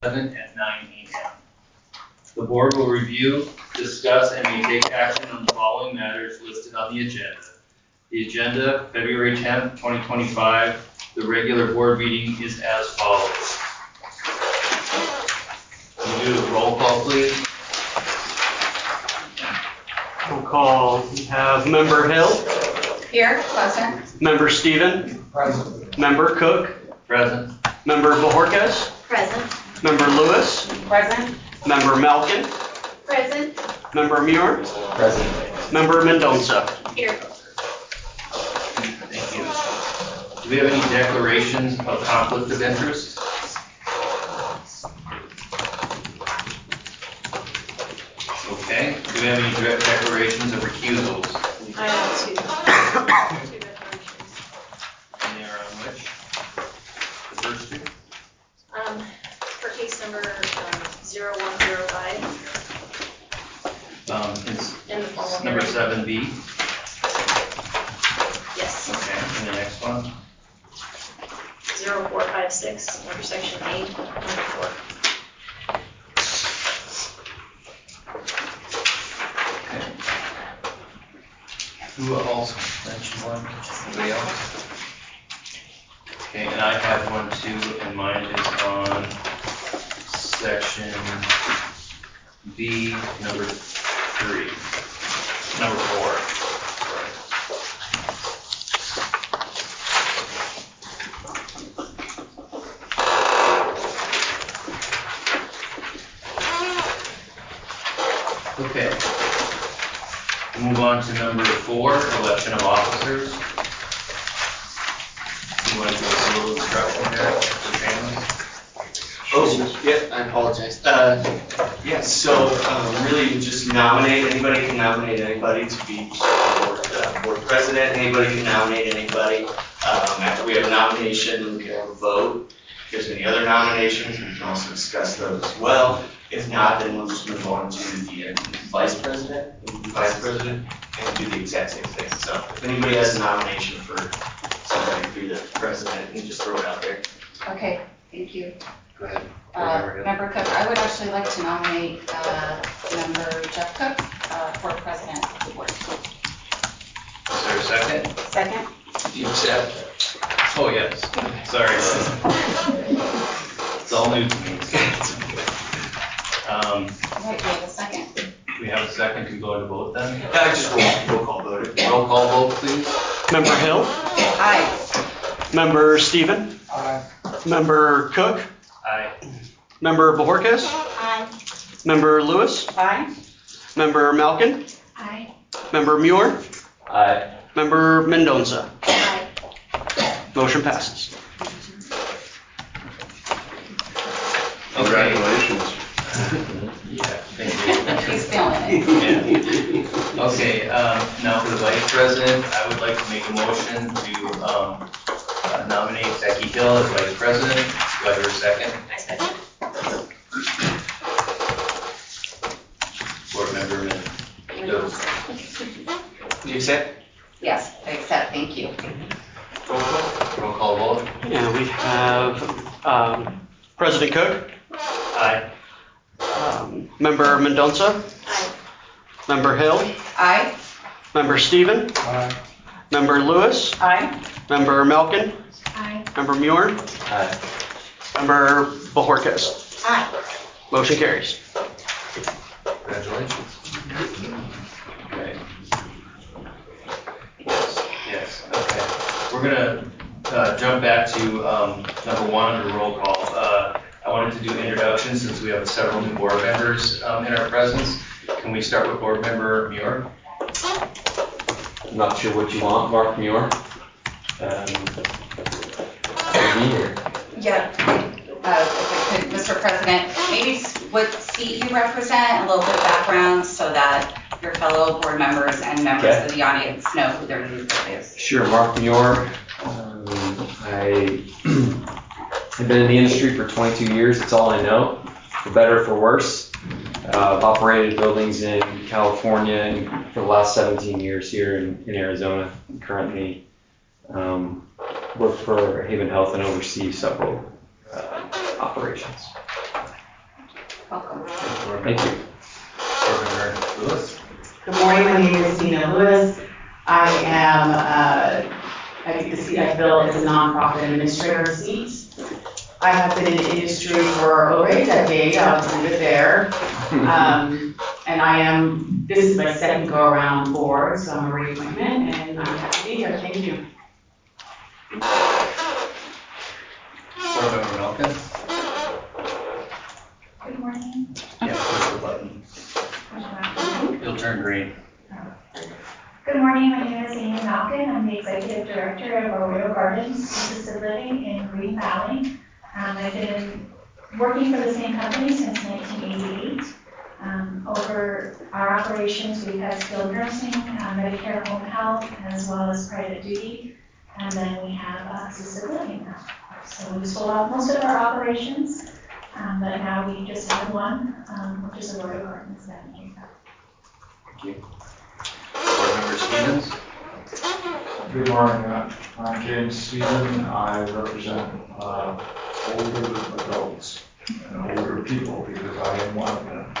at 9 a.m. The board will review, discuss, and may take action on the following matters listed on the agenda. The agenda, February 10th, 2025. The regular board meeting is as follows. Can you do the roll call, please? Roll call. We have Member Hill. Here, present. Member Stephen. Present. Member Cook. Present. Member Bojorquez. Present. Member Lewis. Present. Member Malkin. Present. Member Muir. Present. Member Mendoza. Here. Thank you. Do we have any declarations of conflict of interest? Okay. Do we have any direct declarations of recusals? I have two declarations. And they are on which? The first two? For case number 0105 It's in the formal number hearing. 7B. Yes. Okay. And the next one? 0456 under section 8, number 4. Okay. Who else mentioned one? Anybody else? Okay, and I have one too, and mine is on section B, number 3. Number 4. Okay. We'll move on to number 4, election of officers. You want to give us a little instruction there, Mr. Chandler? Oh, yeah, I apologize. So really just nominate, anybody can nominate anybody to be board president, anybody can nominate anybody. After we have a nomination, we can have a vote. If there's any other nominations, we can also discuss those as well. If not, then we'll just move on to the vice president, and do the exact same thing. So if anybody has a nomination for somebody to be the president, you just throw it out there. Okay, thank you. Go ahead. Member Cook, I would actually like to nominate Member Jeff Cook for president of the board. Is there a second? Second? Do you accept? Oh, yes. Sorry. It's all new to me. Right, we have a second. We have a second to go to vote then? I just roll call voted. Roll call vote, please. Member Hill. Aye. Member Stephen. Aye. Member Cook. Aye. Member Bojorquez. Aye. Member Lewis. Aye. Member Malkin. Aye. Member Muir. Aye. Member Mendoza. Aye. Motion passes. Okay. Congratulations. Yeah, thank you. He's feeling it. Yeah. Okay, now for the vice president, I would like to make a motion to nominate Becky Hill as vice president. Do I hear a second? I second. Board member Mendoza. Do you accept? Yes, I accept, thank you. Roll call vote. And we have President Cook. Aye. Member Mendoza. Aye. Member Hill. Aye. Member Stephen. Aye. Member Lewis. Aye. Member Malkin. Aye. Member Muir. Aye. Member Bojorquez. Aye. Motion carries. Congratulations. Okay. Yes, okay. We're gonna jump back to number 1 under roll call. I wanted to do introductions since we have several new board members in our presence. Can we start with board member Muir? I'm not sure what you want, Mark Muir. Be here. Yeah. If I could, Mr. President, maybe what seat you represent, a little bit of background so that your fellow board members and members Okay. of the audience know who their new board is. Sure, Mark Muir. I've been in the industry for 22 years. That's all I know, for better or for worse. I've operated buildings in California and for the last 17 years here in Arizona. Currently work for Haven Health and oversee several operations. Welcome. Thank you. Board Member Lewis. Good morning, my name is Dina Lewis. I am, I get the seat I fill is a nonprofit administrator seat. I have been in the industry for over a decade, I'll leave it there. And this is my second go around on board, so I'm a reappointment and I'm happy to be here, thank you. Board Member Malkin. Good morning. Yeah, push the button. It'll turn green. Good morning, my name is Amy Malkin. I'm the Executive Director of Arroyo Gardens Assisted Living in Green Valley. I've been working for the same company since 1988. Over our operations, we've had skilled nursing, Medicare home health, as well as private duty, and then we have assisted living now. So we sold out most of our operations, but now we just have one, which is Arroyo Gardens. Thank you. Board Member Stevens. Good morning, I'm James Stevens. I represent older adults and older people because I am one of them.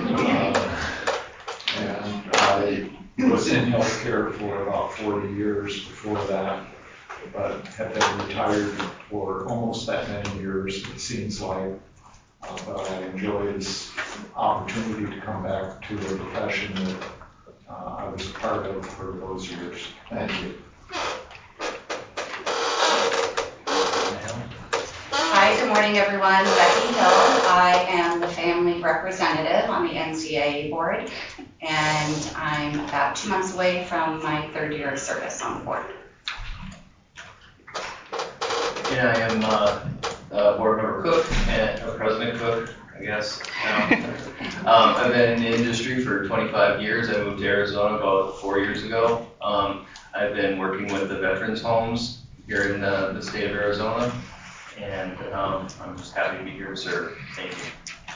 And I was in healthcare for about 40 years before that, but have been retired for almost that many years, it seems like. But I enjoy this opportunity to come back to a profession that I was part of for those years. Thank you. Hi, good morning, everyone. Becky Hill. I am the family representative on the NCAA board, and I'm about 2 months away from my 3rd year of service on the board. And I am Board Member Cook, and President Cook, I guess. I've been in the industry for 25 years. I moved to Arizona about 4 years ago. I've been working with the veterans homes here in the state of Arizona, and I'm just happy to be here to serve. Thank you.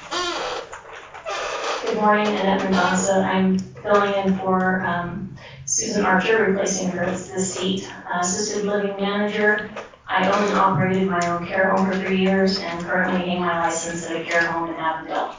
Good morning, Annette Mendoza. I'm filling in for Susan Archer, replacing her as the seat assisted living manager. I owned and operated my own care home for 3 years and currently hang my license at a care home in Avondale.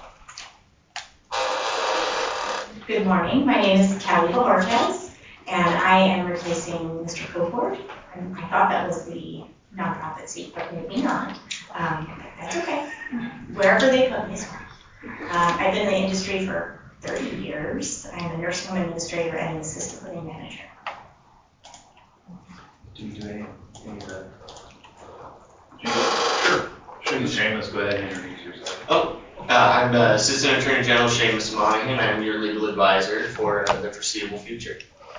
Good morning, my name is Caliba Ortez, and I am replacing Mr. Coforth. And I thought that was the nonprofit seat, but maybe not. That's okay. Wherever they put me is fine. I've been in the industry for 30 years. I'm a nursing home administrator and an assisted living manager. Do you do any of that? Sure. Seamus, go ahead and introduce yourself. I'm Assistant Attorney General Seamus Monahan. I'm your legal advisor for the foreseeable future.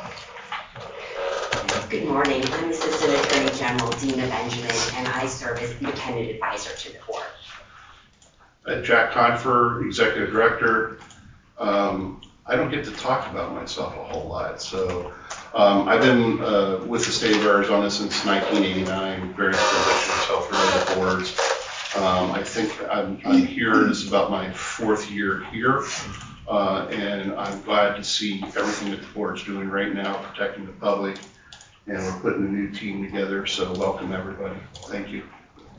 Good morning. I'm Assistant Attorney General Dina Benjamin, and I serve as independent advisor to the board. Jack Confer, Executive Director. I don't get to talk about myself a whole lot, so I've been with the state of Arizona since 1989, various positions, helped run the boards. I think I'm here, this is about my 4th year here, and I'm glad to see everything that the board's doing right now, protecting the public, and we're putting a new team together, so welcome everybody. Thank you.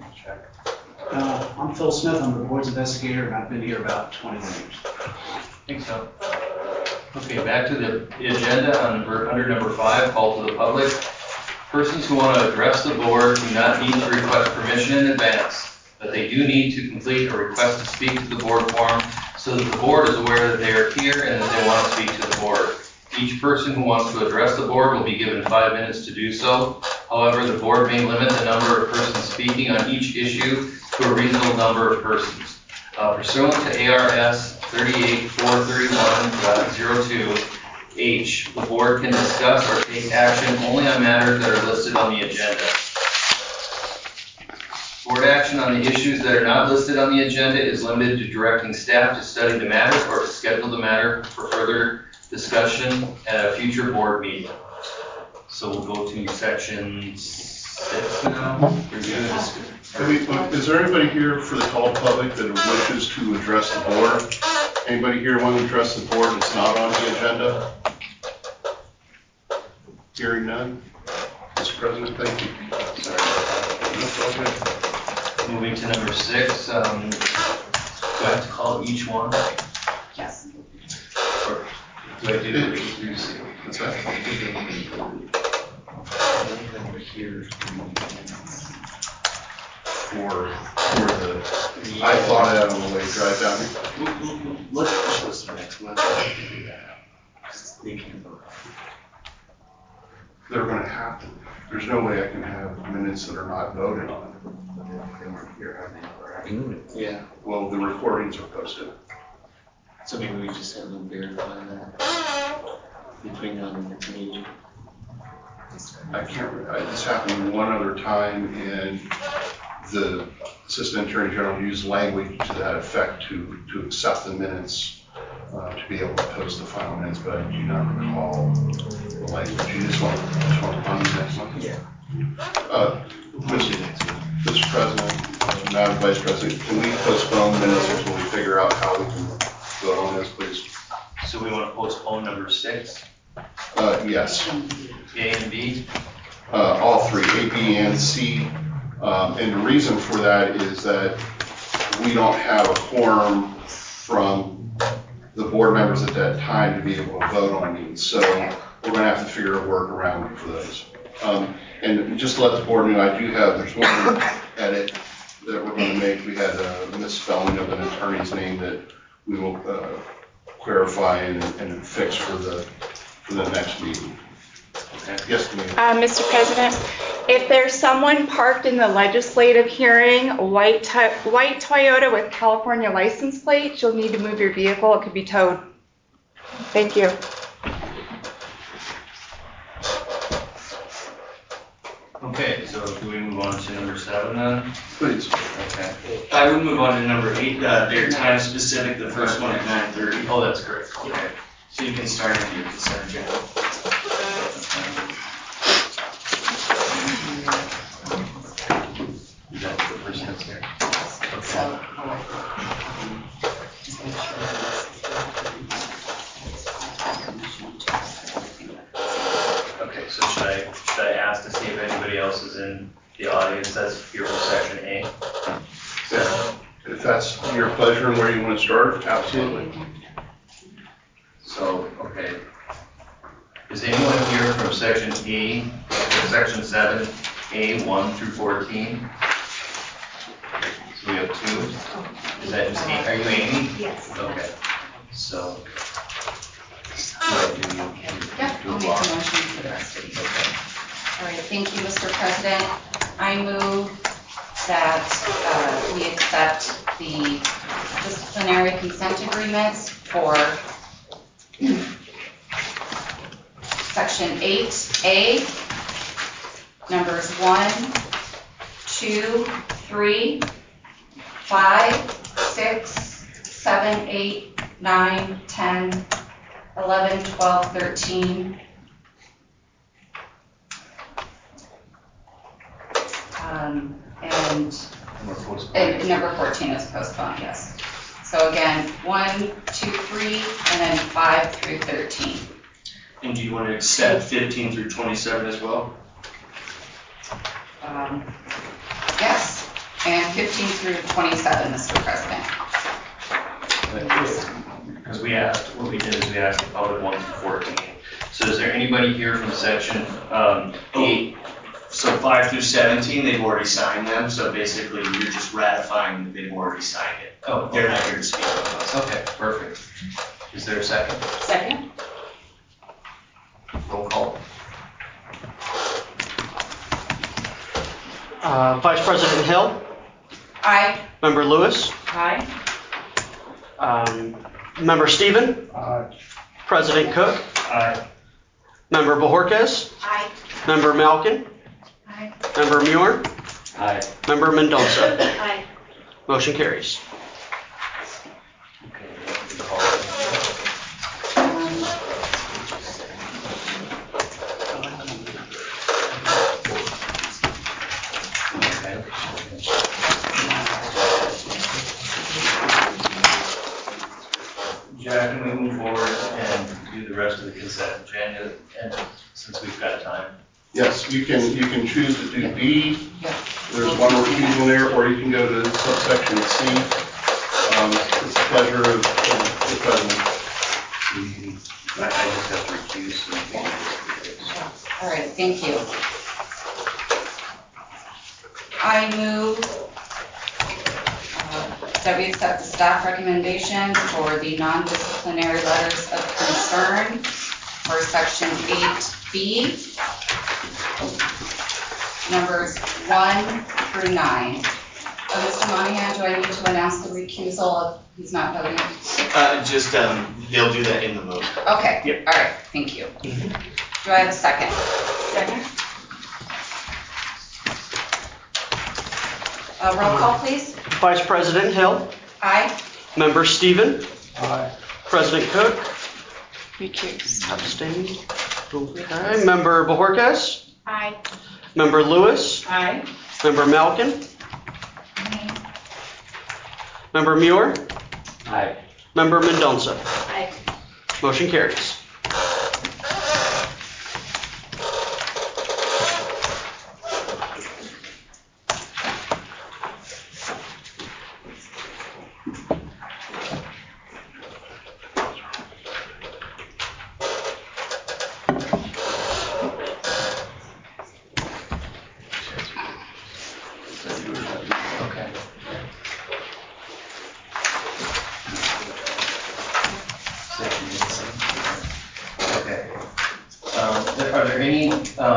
I'm Phil Smith, I'm the board's investigator, and I've been here about 21 years. Thanks, Phil. Okay, back to the agenda under number 5, call to the public. Persons who want to address the board do not need to request permission in advance, but they do need to complete a request to speak to the board form so that the board is aware that they are here and that they want to speak to the board. Each person who wants to address the board will be given 5 minutes to do so. However, the board may limit the number of persons speaking on each issue to a reasonable number of persons. Pursuant to ARS 38431.02H, the board can discuss or take action only on matters that are listed on the agenda. Board action on the issues that are not listed on the agenda is limited to directing staff to study the matter or to schedule the matter for further discussion at a future board meeting. So we'll go to section 6 now. Is there anybody here for the call to public that wishes to address the board? Anybody here want to address the board that's not on the agenda? Hearing none. Mr. President, thank you. Sorry about that. That's all good. Moving to number 6. Do I have to call call each one? Yes. Or do I do A through C? What's that? Here. For the, I thought of that on the way to drive down here. Let's push this to next month. They can't vote. They're gonna have to, there's no way I can have minutes that are not voted on. They weren't here, have they? Yeah. Well, the recordings are posted. So maybe we just have them verify that between now and the next meeting. I can't, this happened one other time, and the Assistant Attorney General used language to that effect to accept the minutes, to be able to post the final minutes, but I do not recall the language. You just want to run the next one? Yeah. Mr. President, Madam Vice President, can we postpone minutes until we figure out how we can vote on this, please? So we want to postpone number 6, Yes. A and B? All three, A, B, and C. And the reason for that is that we don't have a quorum from the board members at that time to be able to vote on these. So we're going to have to figure a workaround for those. And just to let the board know, there's one edit that we're going to make. We had a misspelling of an attorney's name that we will clarify and fix for the next meeting. Okay. Yes, ma'am. Mr. President, if there's someone parked in the legislative hearing, white Toyota with California license plate, you'll need to move your vehicle. It could be towed. Thank you. Okay, so do we move on to number 7 then? Please. Okay. I would move on to number 8, their time specific, the first one at 9:30. Oh, that's great. Okay. So you can start on your consent agenda. Is that the first one's here? So, Okay, so should I ask to see if anybody else is in the audience that's here for section A? If that's your pleasure and where you want to start, absolutely. So, okay. Is anyone here from section A, or section 7, A 1 through 14? So we have 2. Is that just A? Are you Amy? yes. Okay. So. Yep, I'll make a motion for the rest of these. Okay. All right, thank you, Mr. President. I move that we accept the disciplinary consent agreements for section 8A, numbers 1, 2, 3, 5, 6, 7, 8, 9, 10, 11, 12, 13. And number 14 is postponed, yes. So again, 1, 2, 3, and then 5 through 13. And do you want to accept 15 through 27 as well? Yes, and 15 through 27, Mr. President. Because what we did is we asked the public 1 through 14. So is there anybody here from section 8? So 5 through 17, they've already signed them, so basically you're just ratifying that they've already signed it. Oh, they're not here to speak on those. Okay, perfect. Is there a second? Second. Roll call. Vice President Hill, Aye. Member Lewis, Aye. Member Stephen, President Cook, Aye. Member Bojorquez, Aye. Member Malkin, Aye. Member Muir, Aye. Member Mendoza. Aye. Motion carries. Okay, what do we call it? Jack, can we move forward and do the rest of the consent agenda, and since we've got time? Yes, you can choose to do B. There's one refusal there, or you can go to subsection C. pleasure of the president. I just have to recuse some. All right, thank you. I move that we accept the staff recommendation for the non-disciplinary letters of concern for section 8B, numbers 1 through 9. Mr. Monahan, do I need to announce the recusal if he's not voting? They'll do that in the vote. Okay, Yep. all right, thank you. Do I have a second? Second. Roll call, please. Vice President Hill, Aye. Member Stephen, Aye. President Cook, Recuse. abstaining. Okay, Member Bojorquez, Aye. Member Lewis, Aye. Member Malkin, Member Muir, Aye. Member Mendonça. Aye. Motion carries. Okay. Okay. Are there any,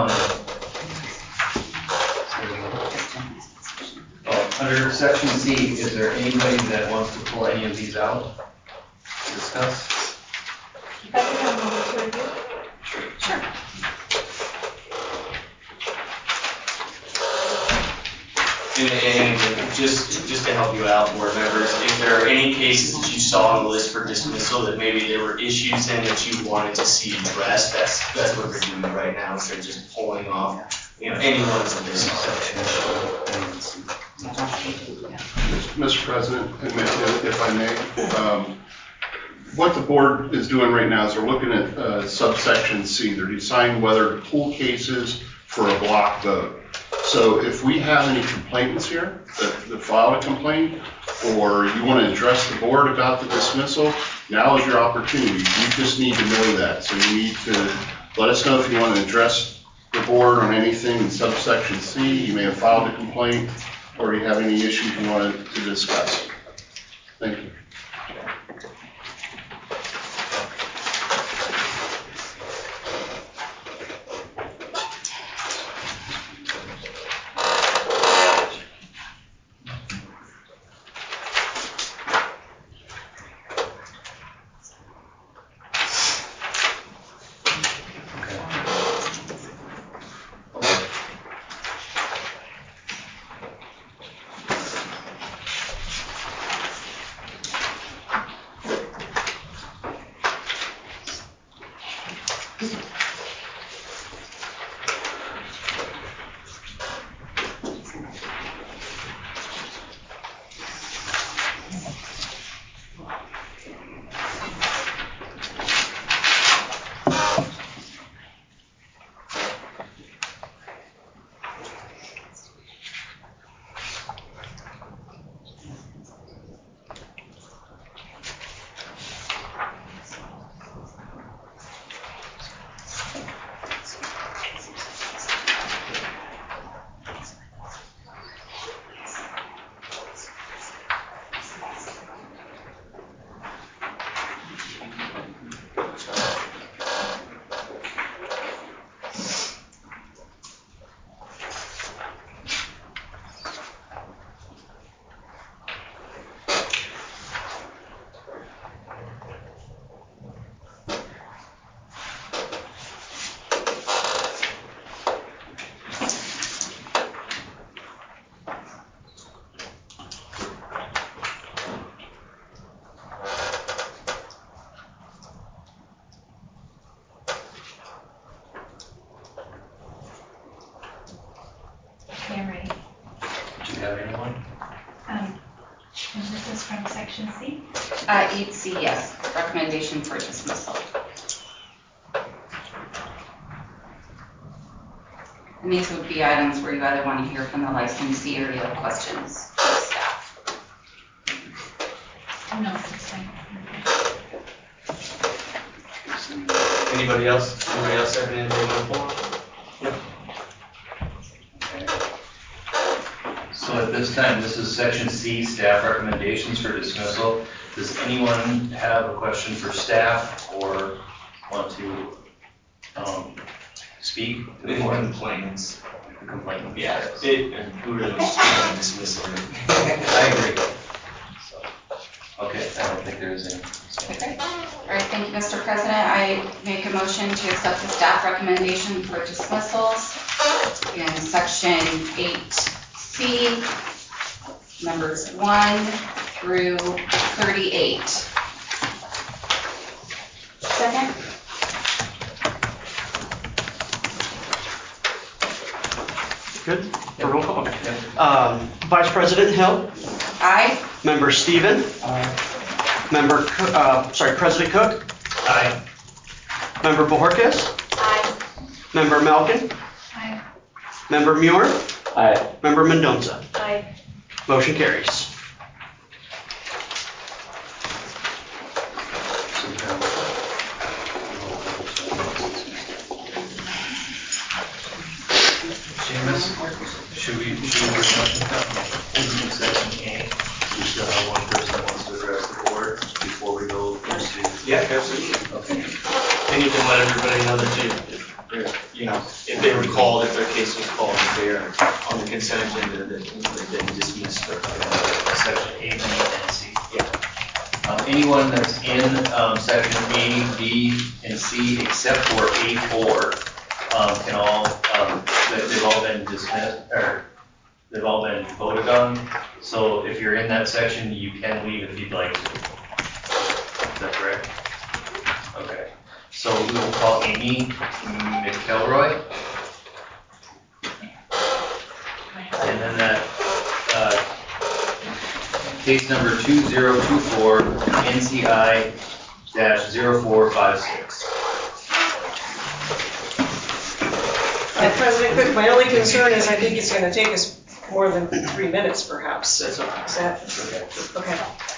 under section C, is there anybody that wants to pull any of these out to discuss? If I could have a moment to review. Sure. And just to help you out, board members, if there are any cases that you saw on the list for dismissal that maybe there were issues in that you wanted to see addressed, that's what we're doing right now, instead of just pulling off, any ones in this section. Mr. President, if I may, what the board is doing right now is they're looking at subsection C. They're deciding whether to pull cases for a block vote. So if we have any complainants here that filed a complaint, or you want to address the board about the dismissal, now is your opportunity. You just need to know that. So you need to let us know if you want to address the board on anything in subsection C. You may have filed a complaint, or you have any issues you want to discuss. Thank you. Okay, I'm ready. Do you have anyone? And this is from section C. 8C, yes, recommendation for dismissal. And these would be items where you either want to hear from the licensee or you have questions for the staff. No, it's fine. Anybody else? Anybody else have anything on the floor? So at this time, this is section C, staff recommendations for dismissal. Does anyone have a question for staff or want to speak? Any complaints? Complaint? Yeah, and who really wants to dismiss it? I agree. So, okay, I don't think there is any. Okay. All right, thank you, Mr. President. I make a motion to accept the staff recommendation for dismissals in section 8C, numbers 1 through 38. Second? Good? For roll call? Okay. Vice President Hill? Aye. Member Stephen? Member, President Cook? Aye. Member Bojorquez? Aye. Member Malkin? Aye. Member Muir? Aye. Member Mendoza? Aye. Motion carries. Seamus, should we bring up in section A? We still have one person that wants to address the board before we go into. Yeah, absolutely. Okay. And you can let everybody know that you know, if they were called, if their case was called, if they're on the consent agenda, that they've been dismissed. Section A, B, and C. Yeah. Anyone that's in section A, B, and C except for A4 can all, they've all been dismissed, or they've all been voted on. So if you're in that section, you can leave if you'd like to. Is that correct? Okay. So we will call Amy McElroy. And then that case number 2024 NCI-0456. President Cook, my only concern is I think it's going to take us more than 3 minutes, perhaps. That's okay. Is that okay?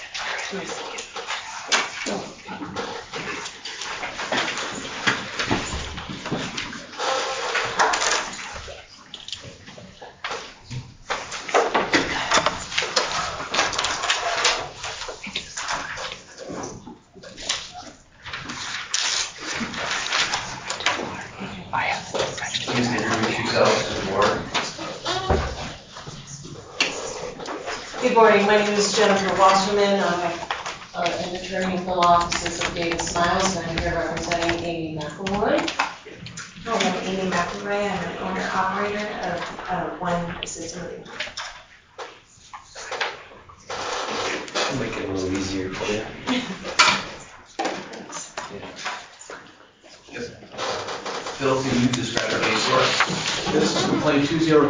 Please introduce yourselves to the board. Good morning. My name is Jennifer Wasserman. I'm an attorney in the law offices of David Smiles, and I'm here representing Amy McElroy. Hi, I'm Amy McElroy. I'm an owner-operator of One Assisted Living. Make it a little easier for you. Phil, can you describe our case for us? This is complaint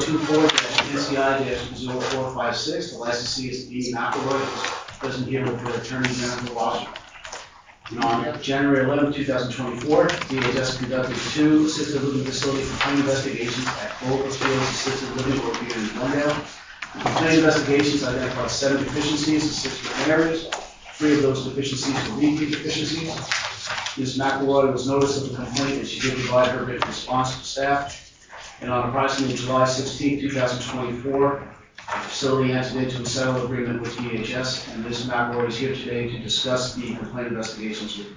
2024-NCI-0456. The licensee is Amy McElroy, who's present here with her attorney, Jennifer Wasserman. On January 11, 2024, DHS conducted 2 assisted living facility complaint investigations at both Fields Assisted Living located in Glendale. The complaint investigations identified 7 deficiencies in 6 different areas. 3 of those deficiencies were repeat deficiencies. Ms. McElroy was noticed of the complaint and she did provide her written response to staff. And on approximately July 16, 2024, the facility entered into a settlement agreement with DHS, and Ms. McElroy is here today to discuss the complaint investigations with you.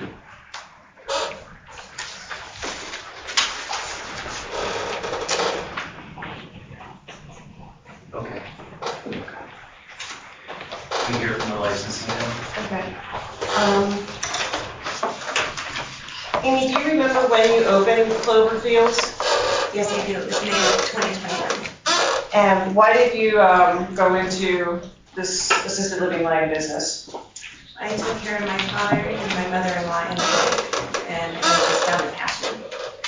Okay. We hear from the licensing now. Okay. Amy, do you remember when you opened Cloverfields? Yes, I do. It was May of 2021. And why did you go into this assisted living line of business? I took care of my father and my mother-in-law and I just found a passion.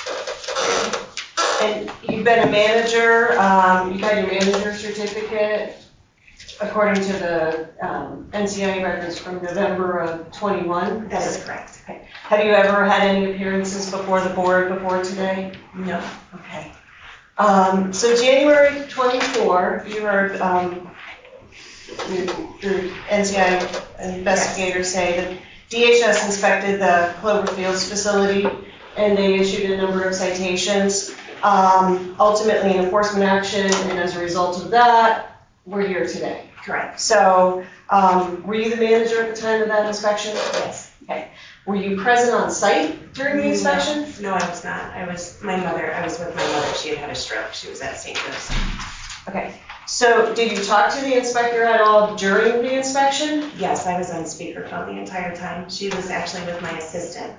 And you've been a manager, you've had your manager certificate according to the NCI records from November of 21? That is correct. Okay. Have you ever had any appearances before the board before today? No. Okay. So January 24, you were the NCI investigators say that DHS inspected the Cloverfields facility and they issued a number of citations. Ultimately, an enforcement action, and as a result of that, we're here today. Correct. So, were you the manager at the time of that inspection? Yes. Okay. Were you present on site during the inspection? No, I was not. I was with my mother. She had a stroke. She was at St. Louis. Okay. So, did you talk to the inspector at all during the inspection? Yes, I was on speakerphone the entire time. She was actually with my assistant.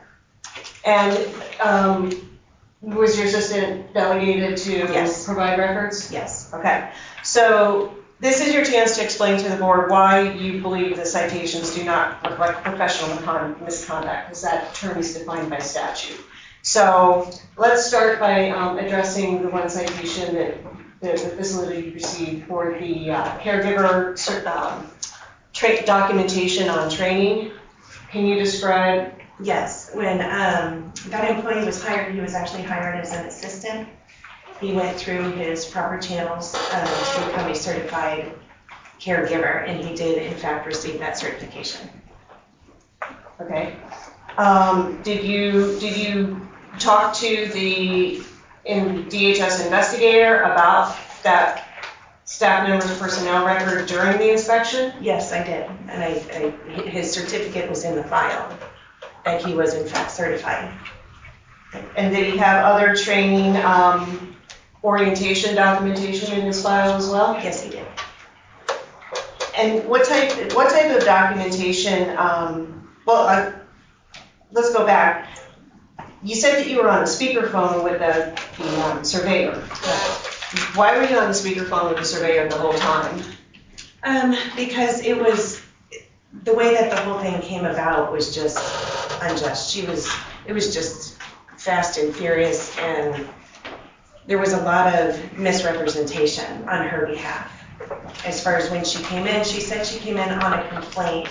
And was your assistant delegated to provide records? Yes. Okay. So this is your chance to explain to the board why you believe the citations do not reflect professional misconduct, because that term is defined by statute. So let's start by addressing the one citation that the facility received for the caregiver documentation on training. Can you describe? Yes, when that employee was hired, he was actually hired as an assistant. He went through his proper channels to become a certified caregiver, and he did, in fact, receive that certification. Okay. Did you talk to the DHS investigator about that staff member's personnel record during the inspection? Yes, I did, and his certificate was in the file. That he was in fact certified. And did he have other training orientation documentation in his file as well? Yes, he did. And what type of documentation? Let's go back. You said that you were on a speakerphone with the surveyor. Why were you on the speakerphone with the surveyor the whole time? Because it was the way that the whole thing came about was just unjust. It was just fast and furious, and there was a lot of misrepresentation on her behalf. As far as when she came in, she said she came in on a complaint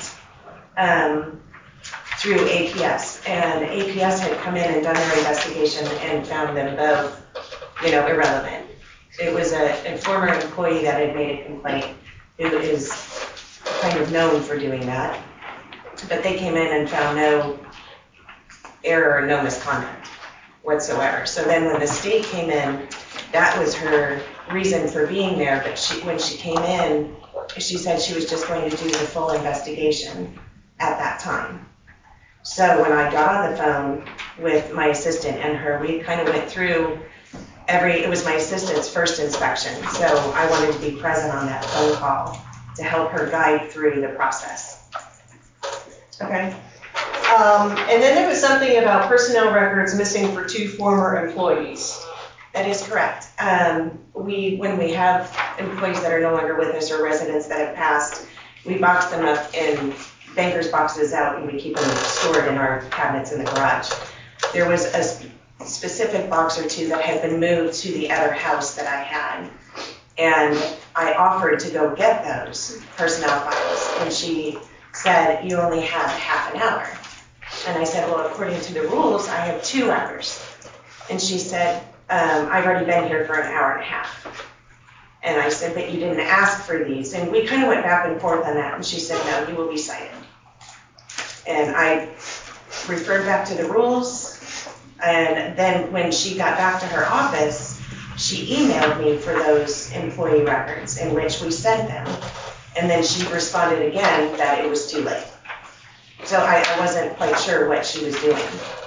through APS, and APS had come in and done their investigation and found them both, irrelevant. It was a former employee that had made a complaint who is kind of known for doing that, but they came in and found no error, no misconduct whatsoever. So then when the state came in, that was her reason for being there, but when she came in, she said she was just going to do the full investigation at that time. So when I got on the phone with my assistant and her, we kind of went through it was my assistant's first inspection, so I wanted to be present on that phone call to help her guide through the process. Okay. And then there was something about personnel records missing for 2 former employees. That is correct. When we have employees that are no longer with us or residents that have passed, we box them up in banker's boxes out and we keep them stored in our cabinets in the garage. There was a specific box or 2 that had been moved to the other house that I had, and I offered to go get those personnel files, and she said, you only have half an hour. And I said, well, according to the rules, I have 2 hours. And she said, I've already been here for an hour and a half. And I said, but you didn't ask for these. And we kind of went back and forth on that, and she said, no, you will be cited. And I referred back to the rules, and then when she got back to her office, she emailed me for those employee records, in which we sent them. And then she responded again that it was too late. So I wasn't quite sure what she was doing.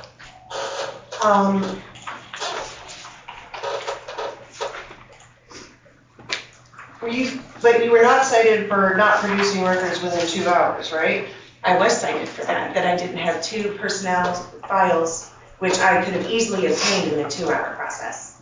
But you were not cited for not producing records within 2 hours, right? I was cited for that I didn't have 2 personnel files, which I could have easily obtained in a 2-hour process.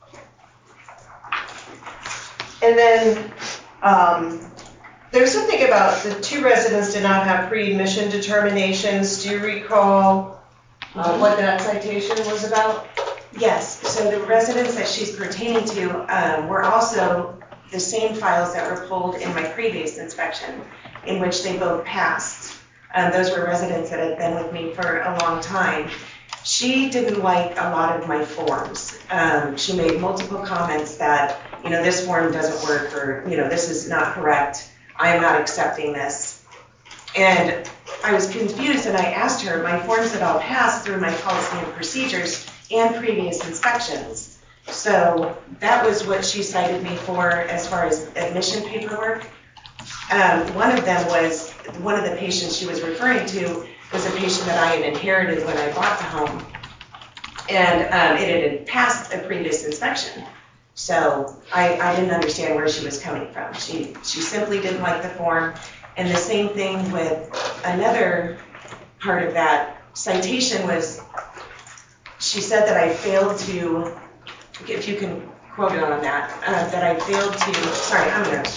And then there's something about the 2 residents did not have pre-admission determinations. Do you recall what that citation was about? Yes, so the residents that she's pertaining to were also the same files that were pulled in my previous inspection, in which they both passed. Those were residents that had been with me for a long time. She didn't like a lot of my forms. She made multiple comments that, this form doesn't work, or, this is not correct. I am not accepting this. And I was confused and I asked her, my forms had all passed through my policy and procedures and previous inspections. So that was what she cited me for as far as admission paperwork. One of them was, one of the patients she was referring to was a patient that I had inherited when I bought the home. And it had passed a previous inspection. So I didn't understand where she was coming from. She simply didn't like the form. And the same thing with another part of that citation was, she said that I failed to, if you can quote it on that, that I failed to, sorry, I'm nervous,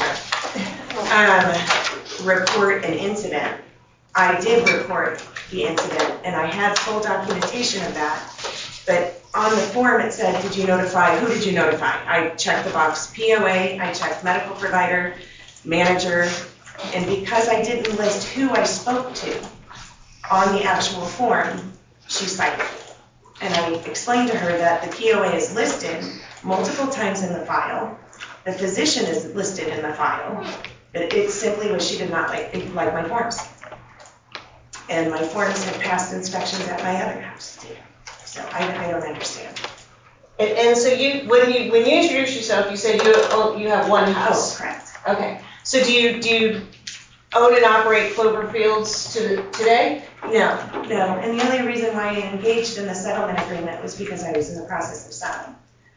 report an incident. I did report the incident, and I had full documentation of that. But on the form it said, did you notify, who did you notify? I checked the box POA, I checked medical provider, manager, and because I didn't list who I spoke to on the actual form, she cited me. And I explained to her that the POA is listed multiple times in the file, the physician is listed in the file, but it simply was she did not like my forms. And my forms had passed inspections at my other house too. So I don't understand. And so when you introduced yourself, you said you have one house. Oh, correct. Okay. So do you own and operate Cloverfields today? No. And the only reason why I engaged in the settlement agreement was because I was in the process of selling.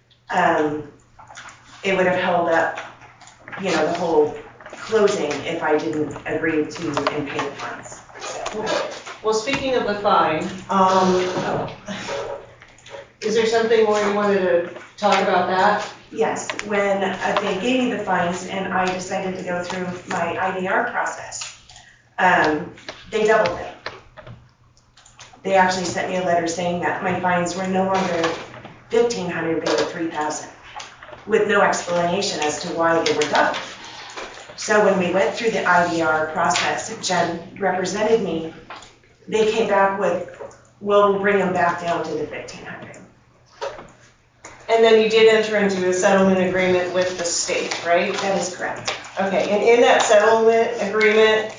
It would have held up, the whole closing if I didn't agree to and pay the fines. Well, speaking of the fine, is there something more you wanted to talk about that? Yes, when they gave me the fines and I decided to go through my IDR process, they doubled it. They actually sent me a letter saying that my fines were no longer $1,500, they were $3,000, with no explanation as to why they were doubled. So when we went through the IDR process, Jen represented me. They came back with, well, we'll bring them back down to the $1,500. And then you did enter into a settlement agreement with the state, right? That is correct. Okay, and in that settlement agreement,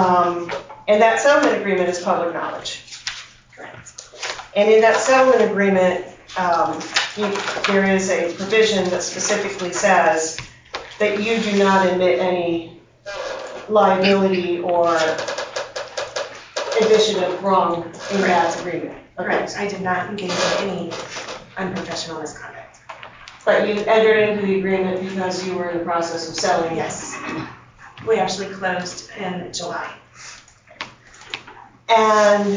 is public knowledge. Correct. And in that settlement agreement, there is a provision that specifically says that you do not admit any liability or admission of wrong in that agreement. Okay. Correct. I did not engage in any unprofessional misconduct. But you entered into the agreement because you were in the process of selling? Yes. We actually closed in July. And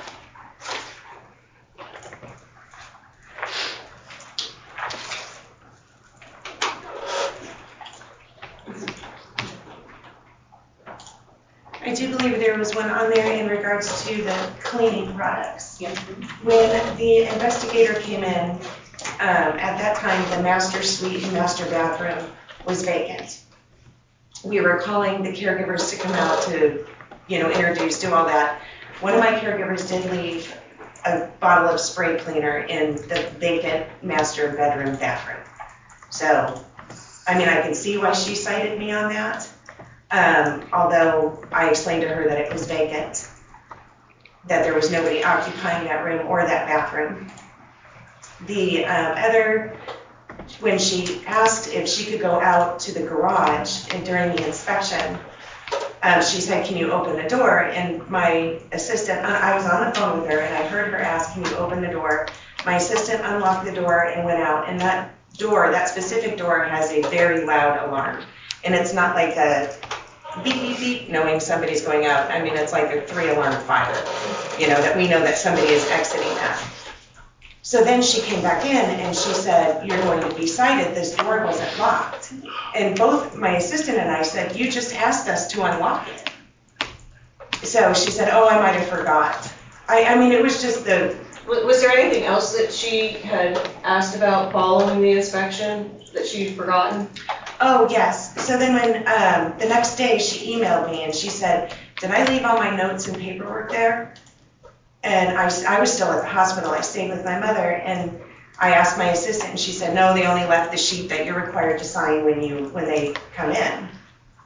I do believe there was one on there in regards to the cleaning products. Yeah. When the investigator came in, at that time the master suite and master bathroom was vacant. We were calling the caregivers to come out to, introduce, do all that. One of my caregivers did leave a bottle of spray cleaner in the vacant master bedroom bathroom. So, I can see why she cited me on that. Although I explained to her that it was vacant, that there was nobody occupying that room or that bathroom. The when she asked if she could go out to the garage and during the inspection, she said, can you open the door? And my assistant, I was on the phone with her and I heard her ask, can you open the door? My assistant unlocked the door and went out, and that door, that specific door, has a very loud alarm. And it's not like a beep, beep, beep, knowing somebody's going out. It's like a 3-alarm fire, that we know that somebody is exiting that. So then she came back in and she said, you're going to be cited, this door wasn't locked. And both my assistant and I said, you just asked us to unlock it. So she said, oh, I might have forgot. It was just the... Was there anything else that she had asked about following the inspection that she'd forgotten? Oh, yes. So then when the next day she emailed me and she said, did I leave all my notes and paperwork there? And I was still at the hospital. I stayed with my mother, and I asked my assistant, and she said, no, they only left the sheet that you're required to sign when they come in.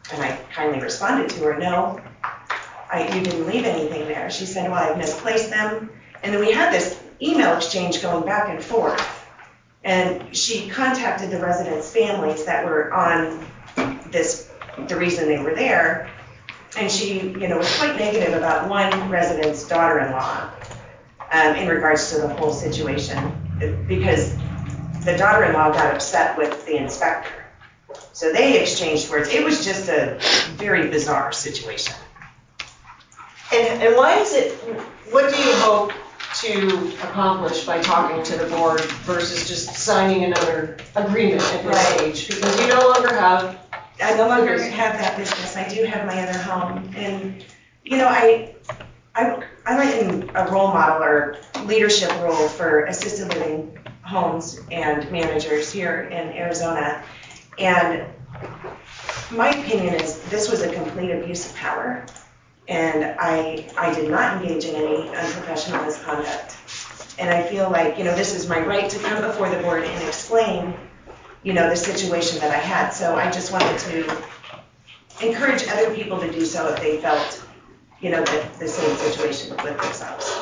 And I kindly responded to her, no, you didn't leave anything there. She said, well, I've misplaced them. And then we had this email exchange going back and forth. And she contacted the residents' families that were on the reason they were there. And she, was quite negative about one resident's daughter-in-law in regards to the whole situation, because the daughter-in-law got upset with the inspector. So they exchanged words. It was just a very bizarre situation. And why is it, what do you hope to accomplish by talking to the board versus just signing another agreement at this stage? Because you no longer have... I no longer have that business. I do have my other home. And, I'm in a role model or leadership role for assisted living homes and managers here in Arizona. And my opinion is this was a complete abuse of power. And I did not engage in any unprofessional misconduct. And I feel like, this is my right to come before the board and explain, the situation that I had. So I just wanted to encourage other people to do so if they felt, the same situation with themselves.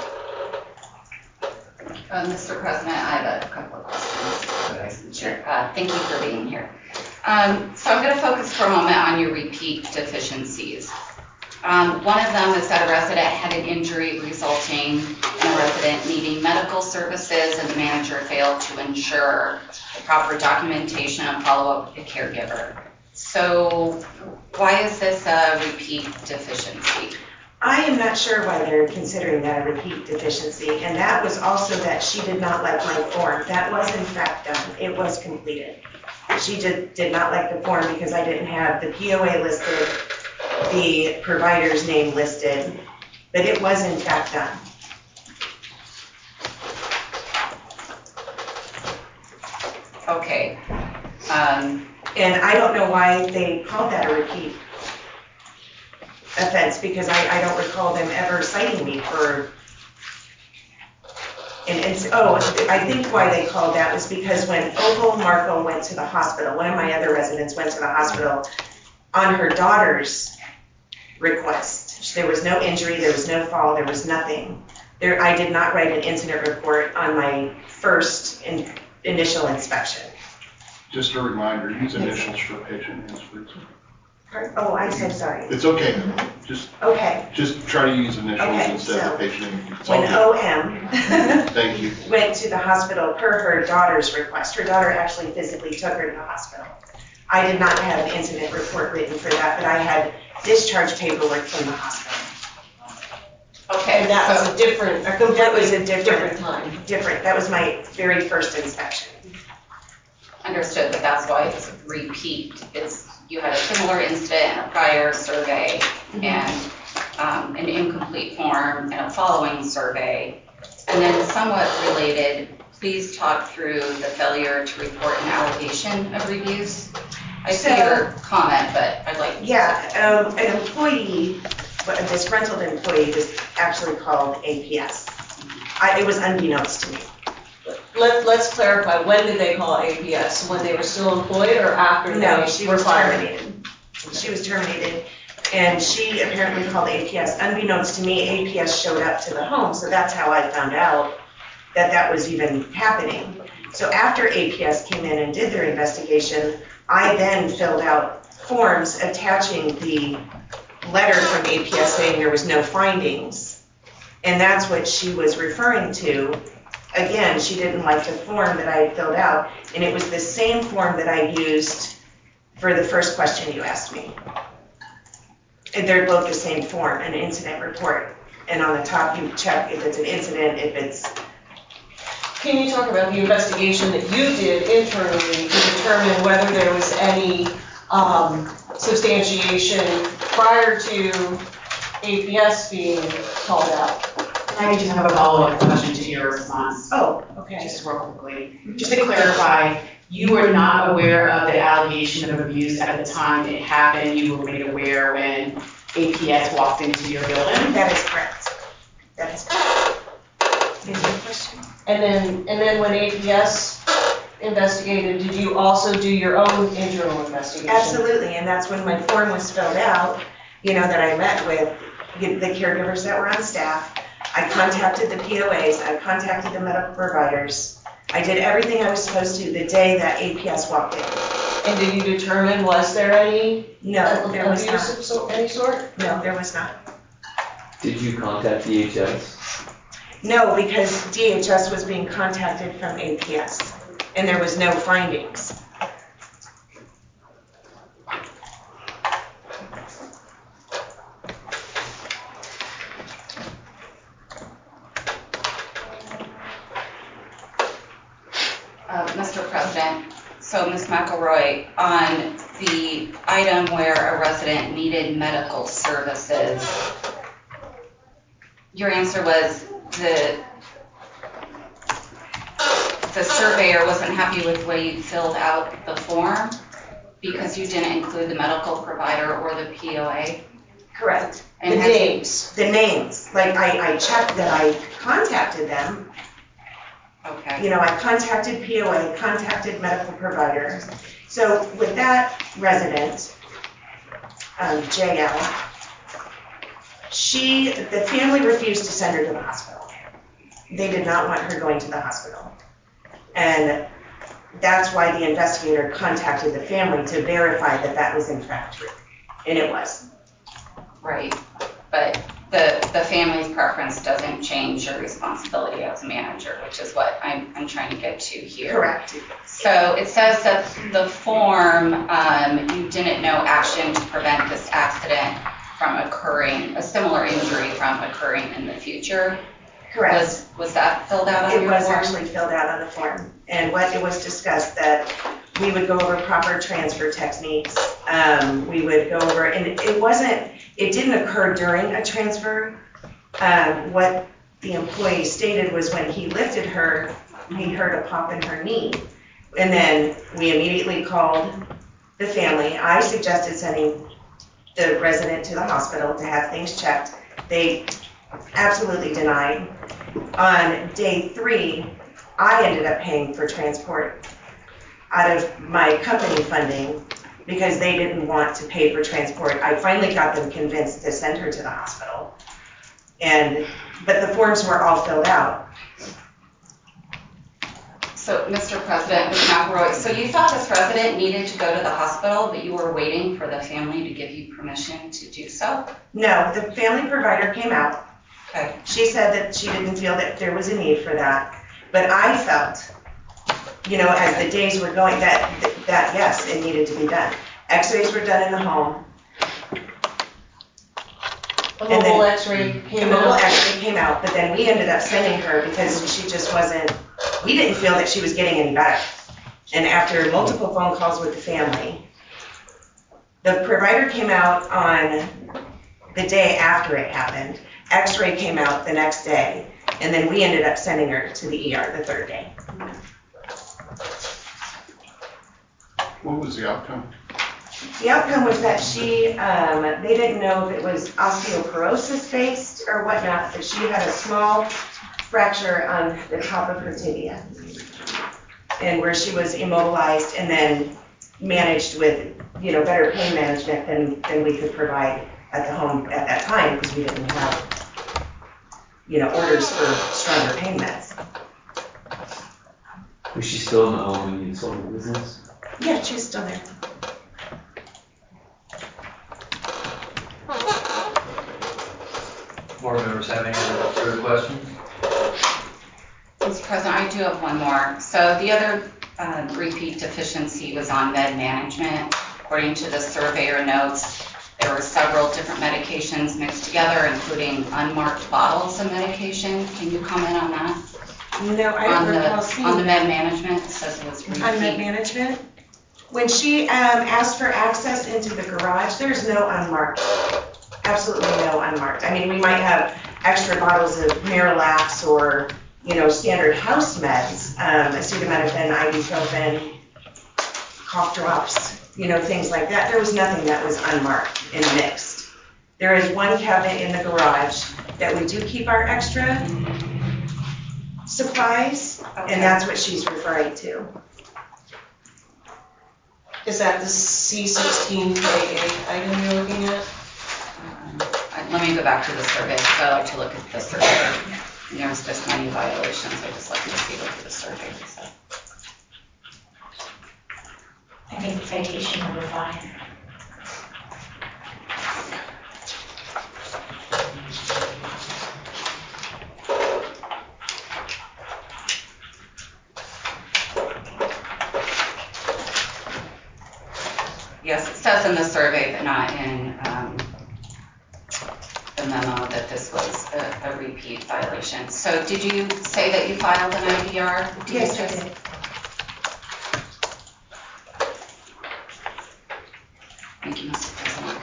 Mr. President, I have a couple of questions. Sure. Thank you for being here. So I'm going to focus for a moment on your repeat deficiencies. One of them is that a resident had an injury resulting in a resident needing medical services and the manager failed to ensure the proper documentation and follow-up with the caregiver. So why is this a repeat deficiency? I am not sure why they're considering that a repeat deficiency, and that was also that she did not like my form. That was in fact done. It was completed. She did not like the form because I didn't have the POA listed, the provider's name listed, but it was in fact done. Okay. And I don't know why they called that a repeat offense, because I don't recall them ever citing me for, I think why they called that was because when Opal Marco went to the hospital, one of my other residents went to the hospital on her daughter's request. There was no injury, there was no fall, there was nothing. I did not write an incident report on my first initial inspection. Just a reminder, use initials for patient names, please. Oh, I'm so sorry. It's okay. Just try to use initials instead of patient names. When OM Thank you. went to the hospital per her daughter's request, her daughter actually physically took her to the hospital. I did not have an incident report written for that, but I had discharge paperwork from the hospital. Okay. And that was a different time. Different. That was my very first inspection. Understood, but that's why it's repeat. You had a similar incident in a prior survey and an incomplete form and a following survey. And then somewhat related, please talk through the failure to report an allegation of abuse. I see your comment, but I'd like to an employee, a disgruntled employee was actually called APS. It was unbeknownst to me. Let's clarify, when did they call APS? When they were still employed or after they were fired? She was terminated, and she apparently called APS. Unbeknownst to me, APS showed up to the home, so that's how I found out that was even happening. So after APS came in and did their investigation, I then filled out forms attaching the letter from APS saying there was no findings, and that's what she was referring to. Again, she didn't like the form that I had filled out, and it was the same form that I used for the first question you asked me. And they're both the same form, an incident report. And on the top, you check if it's an incident, if it's... Can you talk about the investigation that you did internally to determine whether there was any substantiation prior to APS being called out? I just have a follow-up question to your response. Oh, okay. Just real quickly. Just to clarify, you were not aware of the allegation of abuse at the time it happened. You were made aware when APS walked into your building? That is correct. That is correct. Is there a question? And then when APS investigated, did you also do your own internal investigation? Absolutely, and that's when my form was filled out, that I met with the caregivers that were on staff. I contacted the POAs, I contacted the medical providers. I did everything I was supposed to the day that APS walked in. And did you determine, was there any? No, there was not. Abuse of any sort? No, there was not. Did you contact DHS? No, because DHS was being contacted from APS, and there was no findings. Mr. President, so Ms. McElroy, on the item where a resident needed medical services, your answer was the surveyor wasn't happy with the way you filled out the form because you didn't include the medical provider or the POA? Correct. And the names. The names. Like, I checked that I contacted them. Okay. I contacted POA, contacted medical provider. So with that resident, JL, the family refused to send her to the hospital. They did not want her going to the hospital. And that's why the investigator contacted the family to verify that that was in fact true. And it was. Right. But the family's preference doesn't change your responsibility as a manager, which is what I'm trying to get to here. Correct. So it says that the form, you didn't know action to prevent this accident from occurring, a similar injury from occurring in the future. Correct. Was that filled out on your form? It was actually filled out on the form. And what it was discussed that we would go over proper transfer techniques. We would go over, and it didn't occur during a transfer. What the employee stated was when he lifted her, he heard a pop in her knee. And then we immediately called the family. I suggested sending the resident to the hospital to have things checked. They absolutely denied. On day 3, I ended up paying for transport out of my company funding because they didn't want to pay for transport. I finally got them convinced to send her to the hospital. But the forms were all filled out. So, Mr. President, Ms. McElroy, so you thought this resident needed to go to the hospital, but you were waiting for the family to give you permission to do so? No, the family provider came out. Okay. She said that she didn't feel that there was a need for that. But I felt, as the days were going, that yes, it needed to be done. X-rays were done in the home. A mobile X-ray came out, but then we ended up sending her because she just wasn't, we didn't feel that she was getting any better. And after multiple phone calls with the family, the provider came out on the day after it happened. X-ray came out the next day, and then we ended up sending her to the ER the 3rd day. What was the outcome? The outcome was that they didn't know if it was osteoporosis based or whatnot, but she had a small fracture on the top of her tibia, and where she was immobilized and then managed with, better pain management than we could provide at the home at that time because we didn't have, orders for stronger pain meds. Was she still in the home when you sold the business? Yeah, she's still there. Board members have any further questions? Mr. President, I do have one more. So the other repeat deficiency was on med management. According to the surveyor notes, there were several different medications mixed together, including unmarked bottles of medication. Can you comment on that? No, I don't recall seeing on the med management. It says it was repeat. On med management? When she asked for access into the garage, there's no unmarked. Absolutely no unmarked. I mean, we might have extra bottles of Miralax or, standard house meds, acetaminophen, ibuprofen, cough drops, things like that. There was nothing that was unmarked and mixed. There is one cabinet in the garage that we do keep our extra supplies, and that's what she's referring to. Is that the C16AA item you're looking at? Let me go back to the survey, because I like to look at the survey. And there's this many violations, I just like to see what the survey said. I think citation number 5. Yes, it says in the survey, but not in the memo, that this was a repeat violation. So did you say that you filed an IDR? Yes, I did. Thank you, Mr. President.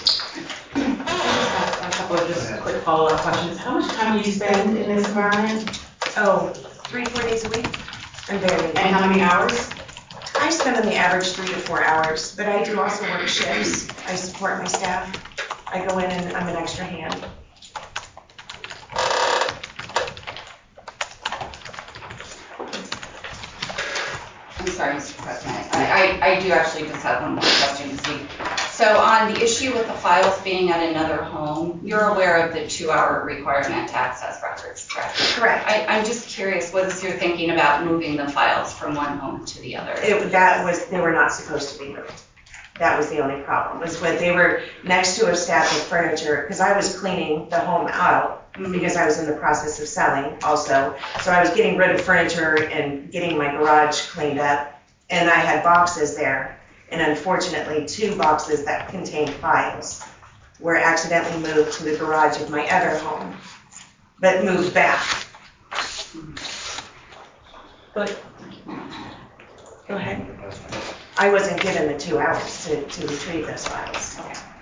A couple of just quick follow-up questions. How much time do you spend in this environment? Oh, 3-4 days a week. I'm very. And how many hours? I spend on the average 3 to 4 hours, but I do also work shifts. I support my staff. I go in and I'm an extra hand. I'm sorry, Mr. President. I do actually just have one more question to see. So on the issue with the files being at another home, you're aware of the 2-hour requirement to access records, correct? Correct. I'm just curious, what is your thinking about moving the files from one home to the other? They were not supposed to be moved. That was the only problem, was when they were next to a stack of furniture, because I was cleaning the home out, because I was in the process of selling also. So I was getting rid of furniture and getting my garage cleaned up, and I had boxes there. And unfortunately, 2 boxes that contained files were accidentally moved to the garage of my other home, but moved back. But, go ahead. I wasn't given the 2 hours to retrieve those files.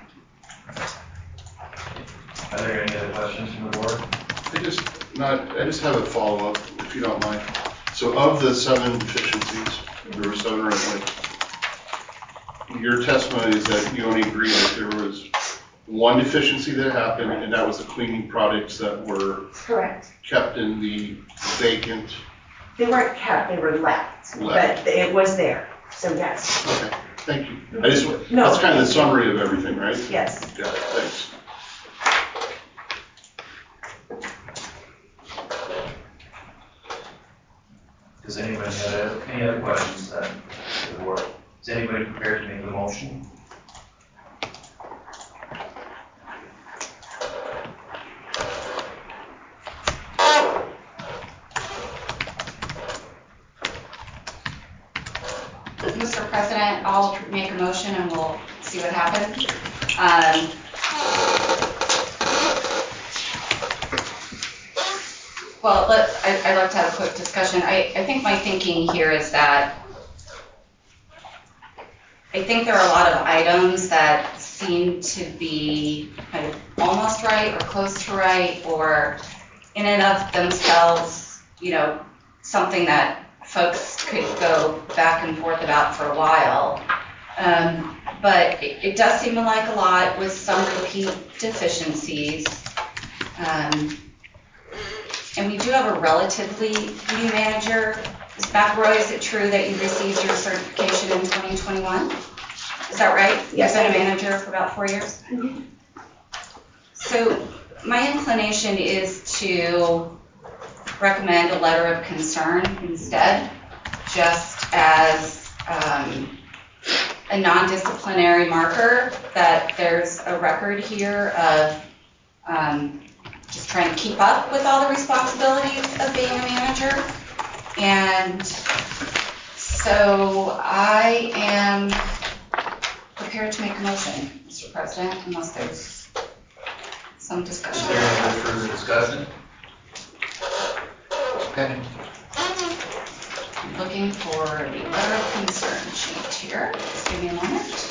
Are there any other questions from the board? I just have a follow-up, if you don't mind. So of the 7 deficiencies, there were 7 right away. Your testimony is that you only agree that there was 1 deficiency that happened, and that was the cleaning products that were Correct. kept in the vacant. They weren't kept, they were left. But it was there, so yes. Okay, thank you. No, that's kind of the summary of everything, right? Yes. Got it, thanks. Does anybody have any other questions to the board? Is anybody prepared to make a motion? Mr. President, I'll make a motion and we'll see what happens. Well, I'd like to have a quick discussion. I think my thinking here is that I think there are a lot of items that seem to be kind of almost right or close to right, or in and of themselves, something that folks could go back and forth about for a while. But it does seem like a lot with some repeat deficiencies. And we do have a relatively new manager. Ms. McElroy, is it true that you received your certification in 2021? Is that right? Yes, You've been a manager for about 4 years? Mm-hmm. So my inclination is to recommend a letter of concern instead, just as a non-disciplinary marker that there's a record here of just trying to keep up with all the responsibilities of being a manager. And so I am prepared to make a motion, Mr. President, unless there's some discussion. Is there any further discussion? Okay. Looking for the letter of concern sheet here. Just give me a moment.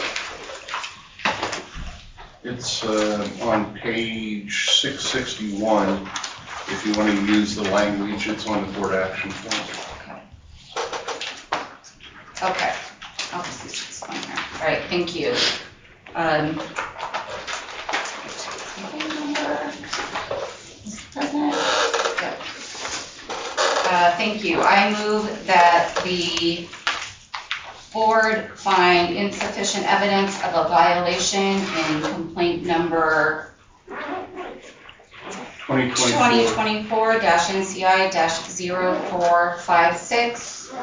It's on page 661. If you want to use the language, it's on the board action form. Okay. I'll just use this one here. All right, thank you. Mr. President? Yep. Thank you. I move that the board find insufficient evidence of a violation in complaint number 2024-NCI-0456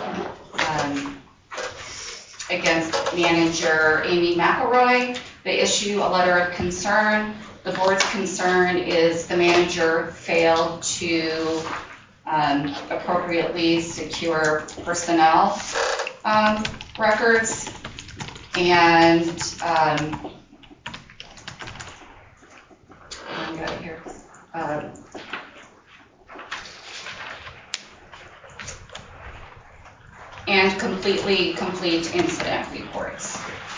against manager Amy McElroy. They issue a letter of concern. The board's concern is the manager failed to appropriately secure personnel records, and and completely complete incident reports.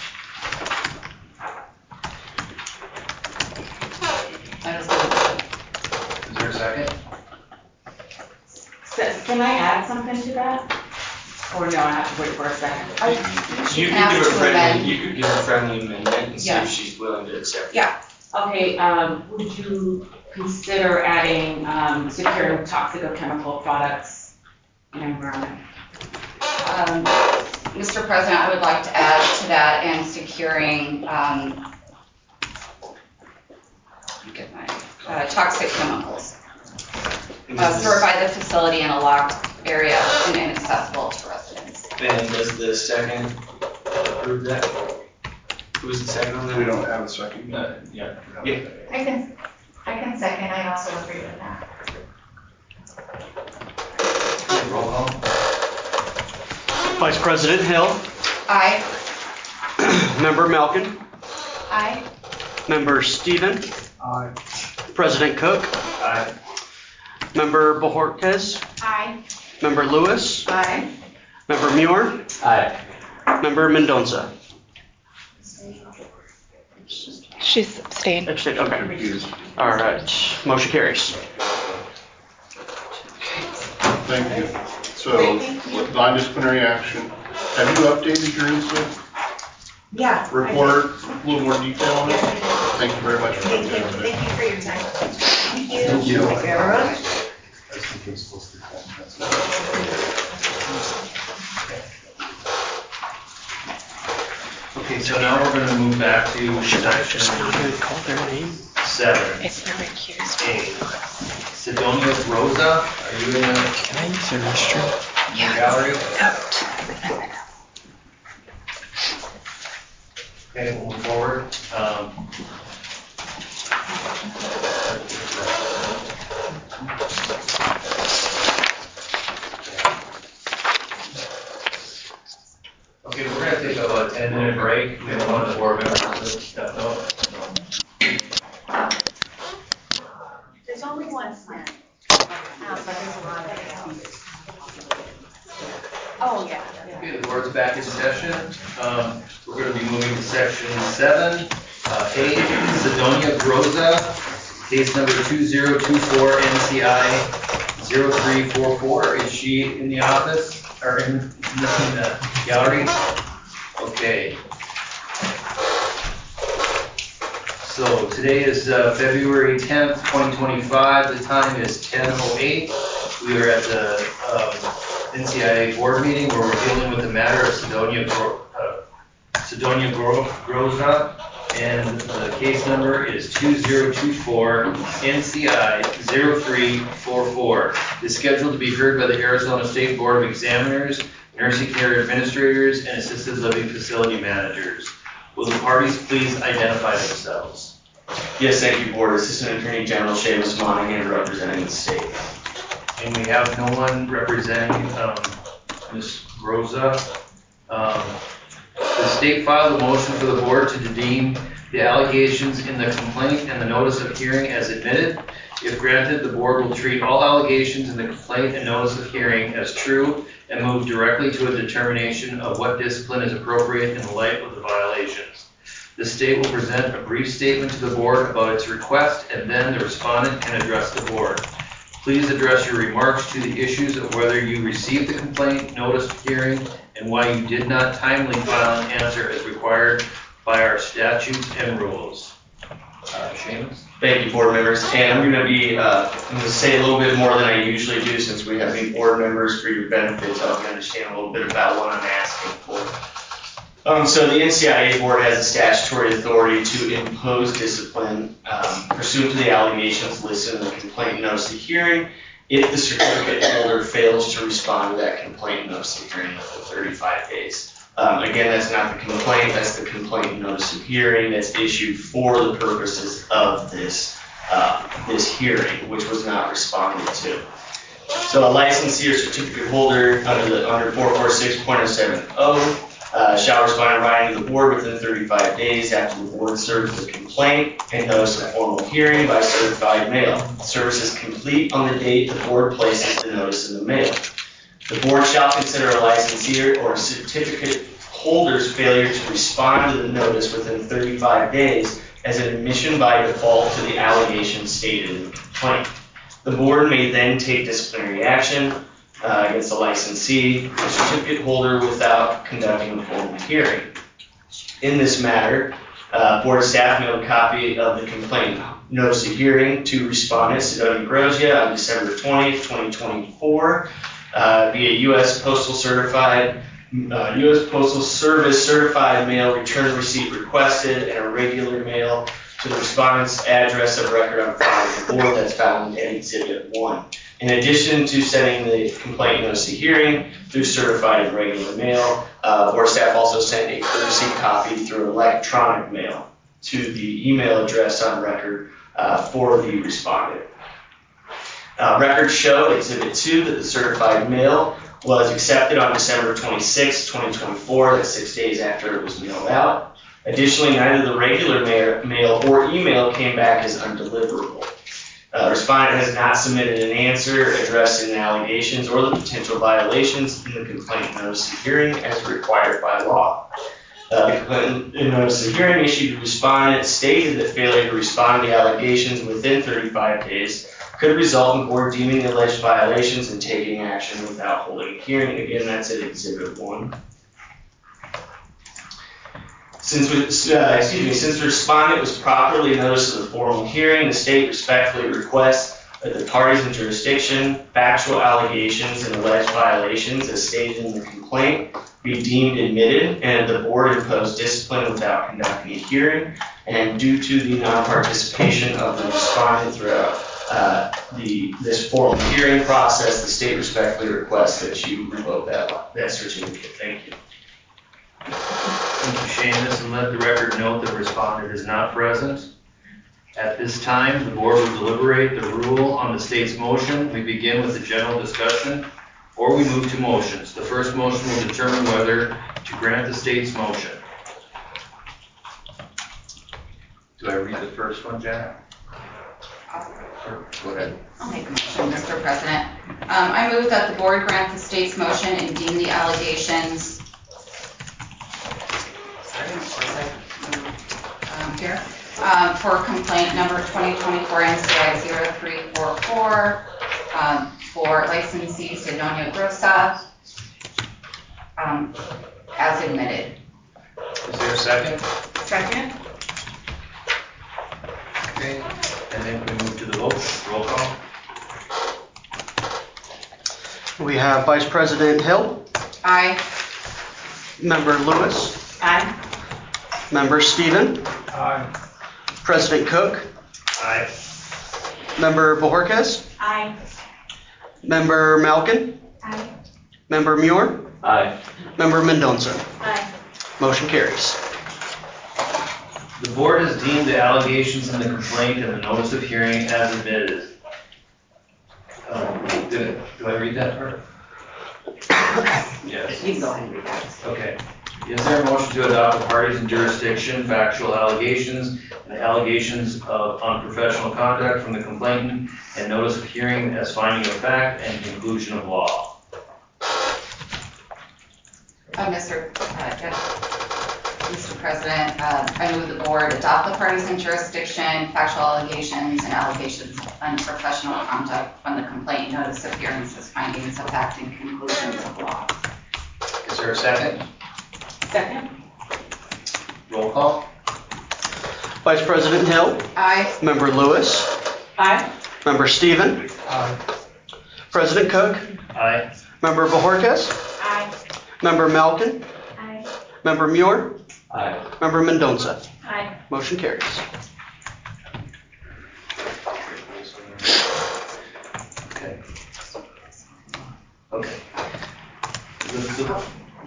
That is the motion. Is there a second? So, can I add something to that? Or no, I have to wait for a second? You could give a friendly, you could give a friendly amendment and see if she's willing to accept it. Yeah. Okay, would you consider adding securing toxic or chemical products in the environment? Mr. President, I would like to add to that and securing toxic chemicals stored by the facility in a locked area and inaccessible to residents. And does the second approve that? Who's the second on that? We don't have a second. Yeah. I can second, I also agree with that. Roll call. Vice President Hill. Aye. Member Malkin. Aye. Member Stephen. Aye. President Cook. Aye. Member Bojorquez. Aye. Member Lewis. Aye. Member Muir. Aye. Member Mendoza. She's abstained. Abstained, okay. All right, motion carries. Thank you. So, with non-disciplinary action, have you updated your incident Yeah. report, a little more detail on it? Yes, I did. Thank you very much for Thank you. that. Thank you for your time. Thank you. Thank you. Thank you, everyone. Okay, so now we're gonna move back to section Call their name. 7. It's the recused. A. Sidonia Rosa, are you in the Can I use their restroom? gallery? Out. Okay, we'll move forward. Okay, we're gonna take about a 10-minute break. We have one of the board members that stepped up. There's only one plan. But there's a lot of. Oh, yeah. Okay, the board's back in session. We're going to be moving to section 7. A, Sidonia Groza, case number 2024 NCI 0344. Is she in the office or in the gallery? Okay. So today is February 10th, 2025. The time is 10:08. We are at the NCIA board meeting where we're dealing with the matter of Sidonia Groza, and the case number is 2024 NCI 0344. It's scheduled to be heard by the Arizona State Board of Examiners, nursing care administrators, and assisted living facility managers. Will the parties please identify themselves? Yes, thank you, Board. Assistant Attorney General Seamus Monahan representing the state. And we have no one representing Ms. Rosa. The state filed a motion for the board to deem the allegations in the complaint and the notice of hearing as admitted. If granted, the board will treat all allegations in the complaint and notice of hearing as true and move directly to a determination of what discipline is appropriate in the light of the violations. The state will present a brief statement to the board about its request, and then the respondent can address the board. Please address your remarks to the issues of whether you received the complaint, notice of hearing, and why you did not timely file an answer as required by our statutes and rules. Seamus? Thank you, board members. And I'm going to say a little bit more than I usually do since we have new board members for your benefit, so you can understand a little bit about what I'm asking for. So the NCIA board has a statutory authority to impose discipline pursuant to the allegations listed in the complaint notice of hearing if the certificate holder fails to respond to that complaint notice of hearing within 35 days. Again, that's not the complaint, that's the complaint notice of hearing that's issued for the purposes of this hearing, which was not responded to. So a licensee or certificate holder under 446.070 shall respond in writing to the board within 35 days after the board serves the complaint and notice of formal hearing by certified mail. Service is complete on the date the board places the notice in the mail. The board shall consider a licensee or certificate holder's failure to respond to the notice within 35 days as an admission by default to the allegations stated in the complaint. The board may then take disciplinary action against the licensee or certificate holder without conducting a formal hearing. In this matter, board staff mailed a copy of the complaint notice of hearing to respondent Sidoti Grozia on December 20th, 2024 via U.S. Postal Service certified mail return receipt requested and a regular mail to the respondent's address of record on file with the board that's found in Exhibit 1. In addition to sending the complaint notice of hearing through certified and regular mail, board staff also sent a courtesy copy through electronic mail to the email address on record for the respondent. Records show at Exhibit 2 that the certified mail was accepted on December 26, 2024, that's 6 days after it was mailed out. Additionally, neither the regular mail or email came back as undeliverable. Respondent has not submitted an answer addressing the allegations or the potential violations in the complaint notice of hearing as required by law. The complaint notice of hearing issued to respondent stated that failure to respond to the allegations within 35 days could result in the board deeming the alleged violations and taking action without holding a hearing. Again, that's at Exhibit 1. Since the respondent was properly noticed of the formal hearing, the state respectfully requests that the parties in jurisdiction, factual allegations, and alleged violations as stated in the complaint be deemed admitted and the board impose discipline without conducting a hearing. And due to the non-participation of the respondent throughout this formal hearing process, the state respectfully requests that you revoke that certificate. Thank you. Thank you, Seamus, and let the record note that respondent is not present. At this time, the board will deliberate the rule on the state's motion. We begin with the general discussion, or we move to motions. The first motion will determine whether to grant the state's motion. Do I read the first one, Jack? Go ahead. I'll make a motion, Mr. President. I move that the board grant the state's motion and deem the allegations for complaint number 2024 NCI 0344 for licensee Sidoti Grozia as admitted. Is there a second? Second. Okay, and then we move to the vote. Roll call. We have Vice President Hill. Aye. Member Lewis. Aye. Member Stephen. Aye. President Cook. Aye. Member Bojorquez. Aye. Member Malkin. Aye. Member Muir. Aye. Member Mendonça. Aye. Motion carries. The board has deemed the allegations in the complaint and the notice of hearing as admitted. Do I read that part? Yes. You can go ahead and read that. Okay. Is there a motion to adopt the parties in jurisdiction, factual allegations, and allegations of unprofessional conduct from the complainant and notice of hearing as finding of fact and conclusion of law? Mr. President, I move the board adopt the parties in jurisdiction, factual allegations, and allegations of unprofessional conduct from the complaint notice of hearings as findings of fact and conclusions of law. Is there a second? Second. Roll call. Vice President Hill. Aye. Member Lewis. Aye. Member Stephen. Aye. President Cook. Aye. Member Bojorquez. Aye. Member Malkin. Aye. Member Muir? Aye. Member Mendonça? Aye. Motion carries. Okay. Okay. The-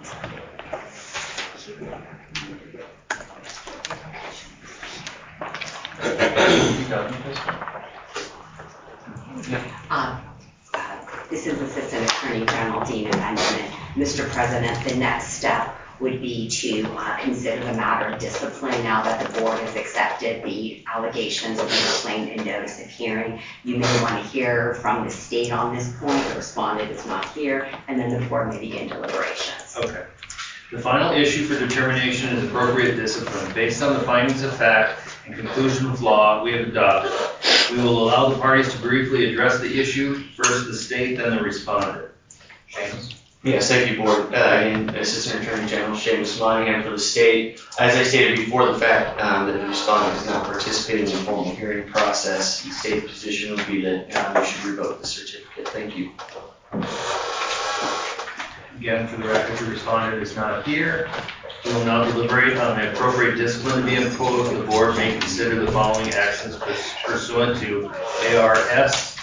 This is Assistant Attorney General Dina Benjamin. Mr. President, the next step would be to consider the matter of discipline now that the board has accepted the allegations of the complaint and notice of hearing. You may want to hear from the state on this point. The respondent is not here, and then the board may begin deliberations. Okay. The final issue for determination is appropriate discipline. Based on the findings of fact and conclusion of law we have adopted, we will allow the parties to briefly address the issue, first the state, then the respondent. James? Yes, thank you, Board. And Assistant Attorney General Seamus Monahan for the state. As I stated before the fact that the respondent is not participating in the formal hearing process, the state's position would be that you should revoke the certificate. Thank you. Again, for the record, the respondent is not here. We will now deliberate on the appropriate discipline to be imposed. The board may consider the following actions pursuant to ARS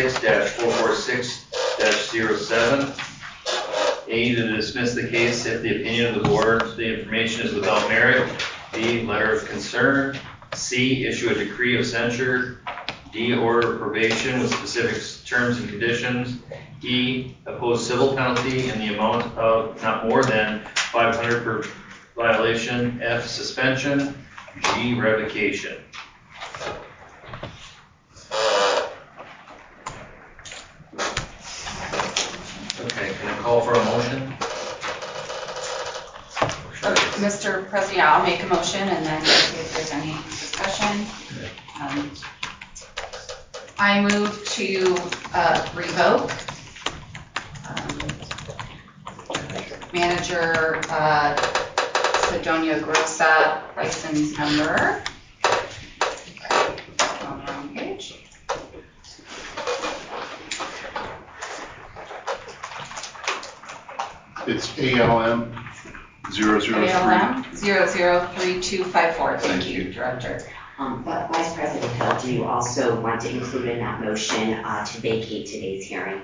36-446-07. A, to dismiss the case if the opinion of the board, the information is without merit. B, letter of concern. C, issue a decree of censure. D, order of probation with specific terms and conditions. E, oppose civil penalty in the amount of not more than $500 per violation. F, suspension. G, revocation. Okay, can I call for a motion? Mr. President, I'll make a motion and then see if there's any discussion. I move to revoke Manager Sidonia Grossa license number. On the wrong page. It's ALM 003. ALM 003254. Thank you, Director. But Vice President Hill, do you also want to include in that motion to vacate today's hearing?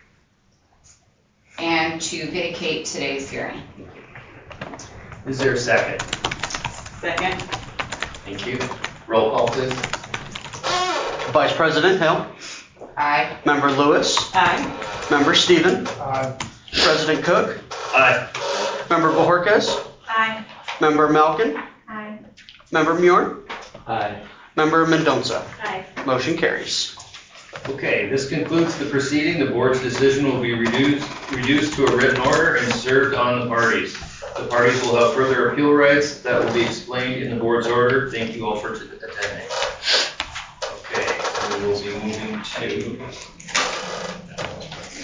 And to vacate today's hearing. Is there a second? Second. Thank you. Roll call, please. Vice President Hill? Aye. Member Lewis? Aye. Member Stephen? Aye. President Cook? Aye. Member Bojorquez? Aye. Member Malkin? Aye. Member Muir? Aye. Member Mendonça? Aye. Motion carries. Okay, this concludes the proceeding. The board's decision will be reduced to a written order and served on the parties. The parties will have further appeal rights that will be explained in the board's order. Thank you all for attending. Okay, we will be moving to. Do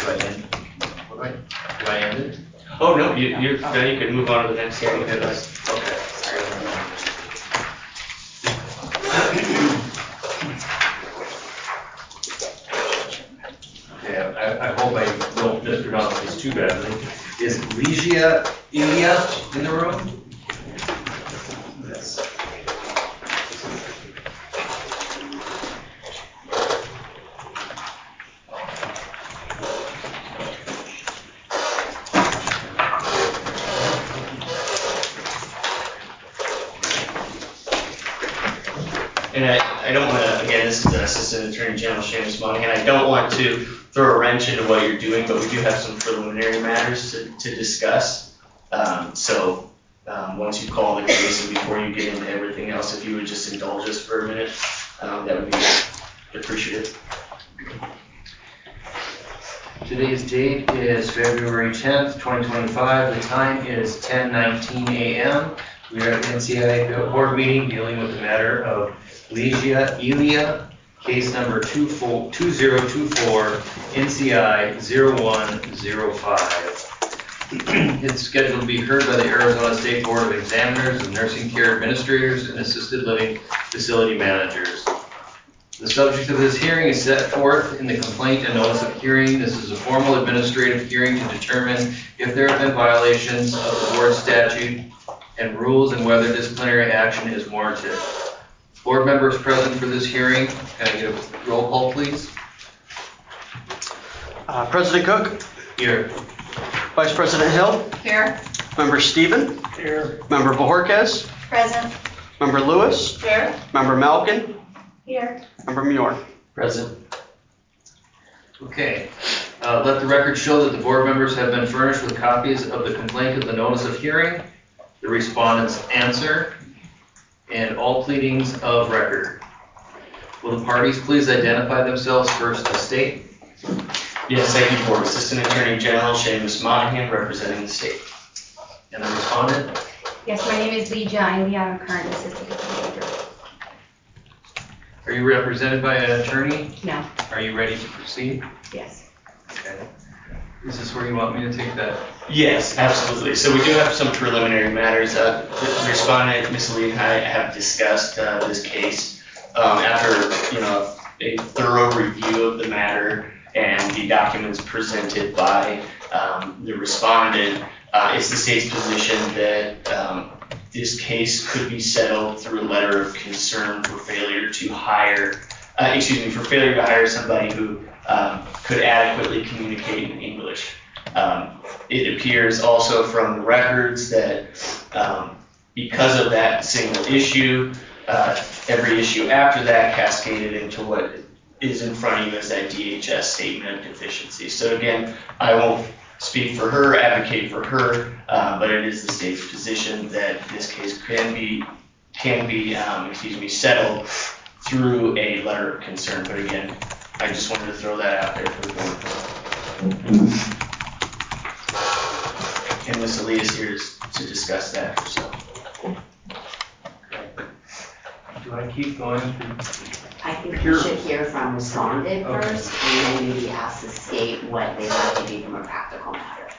I end it? Oh, no, you're done. You can move on to the next hearing. Okay. Okay, I hope I don't mispronounce this too badly. Is Ligia Ilia in the room? Yes. And I don't want to, again, this is Assistant Attorney General Seamus Monahan. I don't want to throw a wrench into what you're doing, but we do have some preliminary matters to discuss. Once you call the case and before you get into everything else, if you would just indulge us for a minute, that would be appreciative. Today's date is February 10th, 2025. The time is 10:19 a.m. We are at the NCI board meeting dealing with the matter of Ligia Ilia, case number 2024, NCI 0105. It's scheduled to be heard by the Arizona State Board of Examiners and Nursing Care Administrators and Assisted Living Facility Managers. The subject of this hearing is set forth in the complaint and notice of hearing. This is a formal administrative hearing to determine if there have been violations of the board statute and rules and whether disciplinary action is warranted. Board members present for this hearing, can I get a roll call, please? President Cook, Here. Vice President Hill, Here. Member Stephen, Here. Member Bojorquez, Present. Member Lewis, Here. Member Malkin, Here. Member Muir. Present. Okay. Let the record show that the board members have been furnished with copies of the complaint of the notice of hearing, the respondent's answer, and all pleadings of record. Will the parties please identify themselves first to state? Yes, thank you, Board. Assistant Attorney General Seamus Monahan, representing the state. And the respondent? Yes, my name is Lee Jiley. I'm a current assistant manager. Are you represented by an attorney? No. Are you ready to proceed? Yes. Okay. Is this where you want me to take that? Yes, absolutely. So we do have some preliminary matters. The respondent, Ms. Lee, and I have discussed this case after a thorough review of the matter and the documents presented by the respondent. It's the state's position that this case could be settled through a letter of concern for failure to hire, for failure to hire somebody who could adequately communicate in English. It appears also from the records that because of that single issue, every issue after that cascaded into what is in front of you as that DHS statement of deficiency. So again, I won't speak for her, advocate for her, but it is the state's position that this case can be settled through a letter of concern. But again, I just wanted to throw that out there for the board. And Ms. Ali is here to discuss that herself. Do I keep going? I think you should hear from respondent first, and then maybe ask the state what they'd like to do from a practical matter.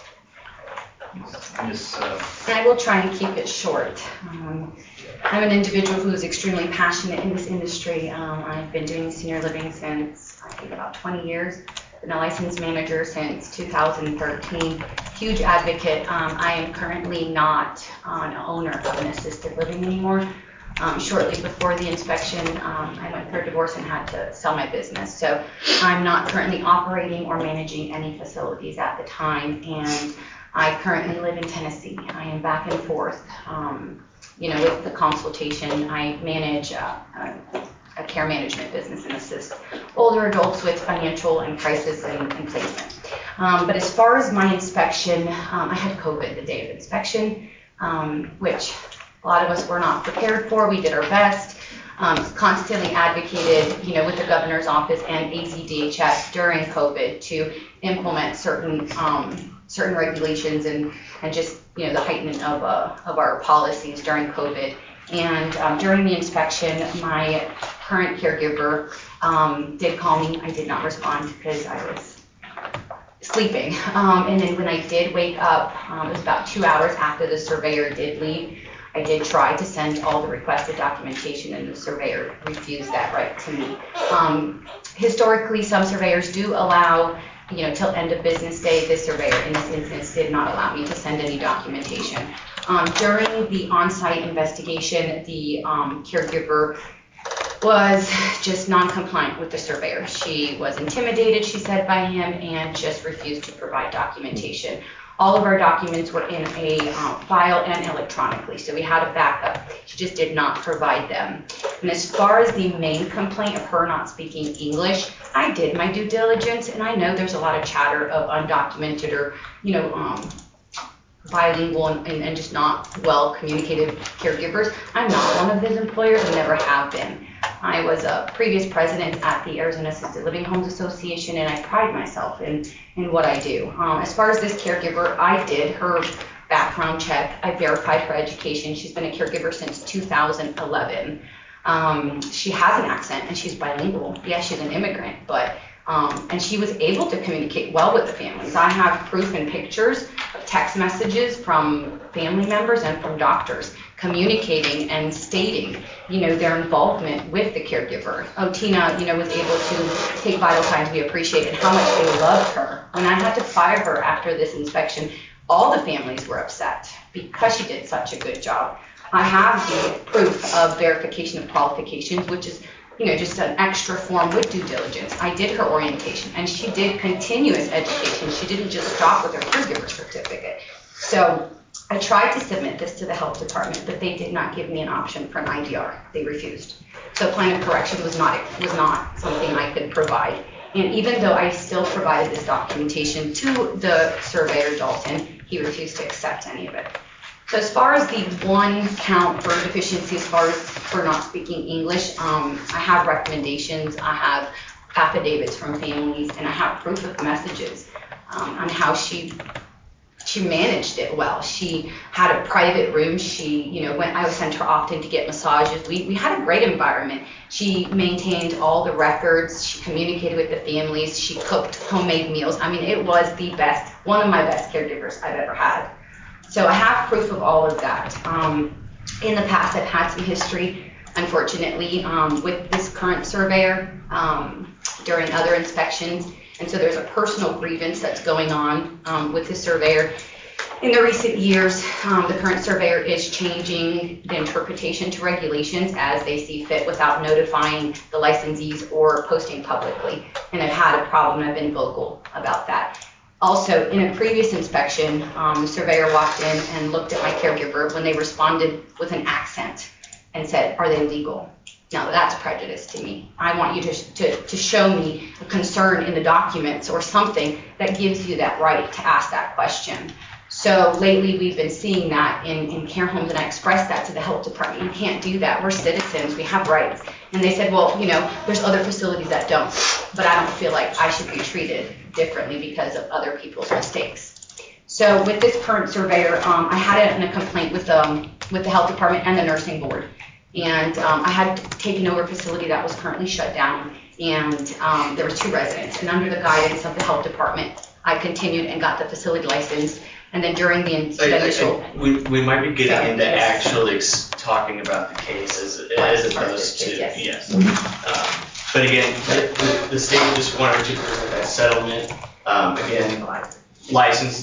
I will try and keep it short. I'm an individual who is extremely passionate in this industry. I've been doing senior living since, I think, about 20 years. Been a licensed manager since 2013. Huge advocate. I am currently not an owner of an assisted living anymore. Shortly before the inspection, I went through a divorce and had to sell my business. So I'm not currently operating or managing any facilities at the time, and I currently live in Tennessee. I am back and forth. With the consultation, I manage a care management business and assist older adults with financial and crisis and placement. But as far as my inspection, I had COVID the day of inspection, which a lot of us were not prepared for. We did our best, constantly advocated, with the governor's office and AZDHS during COVID to implement certain regulations and just, the heightening of our policies during COVID. And during the inspection, my current caregiver did call me. I did not respond because I was sleeping. And then when I did wake up, it was about 2 hours after the surveyor did leave. I did try to send all the requested documentation, and the surveyor refused that right to me. Historically, some surveyors do allow, till end of business day. This surveyor, in this instance, did not allow me to send any documentation. During the on-site investigation, the caregiver was just non-compliant with the surveyor. She was intimidated, she said, by him, and just refused to provide documentation. All of our documents were in a file and electronically, so we had a backup. She just did not provide them. And as far as the main complaint of her not speaking English, I did my due diligence, and I know there's a lot of chatter of undocumented or, bilingual and just not well communicated caregivers. I'm not one of those employers and never have been. I was a previous president at the Arizona Assisted Living Homes Association, and I pride myself in what I do. As far as this caregiver, I did her background check. I verified her education. She's been a caregiver since 2011. She has an accent and she's bilingual. Yes, she's an immigrant, but and she was able to communicate well with the families. I have proof and pictures of text messages from family members and from doctors communicating and stating, their involvement with the caregiver. Tina, was able to take vital signs. We appreciated how much they loved her. When I had to fire her after this inspection, all the families were upset because she did such a good job. I have the proof of verification of qualifications, which is, just an extra form with due diligence. I did her orientation, and she did continuous education. She didn't just stop with her caregiver certificate. So I tried to submit this to the health department, but they did not give me an option for an IDR. They refused. So plan of correction was not something I could provide. And even though I still provided this documentation to the surveyor Dalton, he refused to accept any of it. So as far as the one count for deficiency, as far as for not speaking English, I have recommendations, I have affidavits from families, and I have proof of messages on how she managed it well. She had a private room. She, I would send her often to get massages. We had a great environment. She maintained all the records. She communicated with the families. She cooked homemade meals. I mean, it was the best, one of my best caregivers I've ever had. So I have proof of all of that. In the past, I've had some history, unfortunately, with this current surveyor during other inspections. And so there's a personal grievance that's going on with the surveyor. In the recent years, the current surveyor is changing the interpretation to regulations as they see fit without notifying the licensees or posting publicly. And I've had a problem. I've been vocal about that. Also, in a previous inspection, the surveyor walked in and looked at my caregiver when they responded with an accent and said, "Are they legal?" Now, that's prejudice to me. I want you to show me a concern in the documents or something that gives you that right to ask that question. So lately, we've been seeing that in care homes, and I expressed that to the health department. You can't do that. We're citizens. We have rights. And they said, well, there's other facilities that don't, but I don't feel like I should be treated differently because of other people's mistakes. So with this current surveyor, I had it in a complaint with the health department and the nursing board. And I had taken over a facility that was currently shut down, and there were 2 residents. And under the guidance of the health department, I continued and got the facility license. And then during the initial... We might be getting into actually talking about the case as opposed to... Yes. But again, the state just wanted to present that settlement. Again, licensed,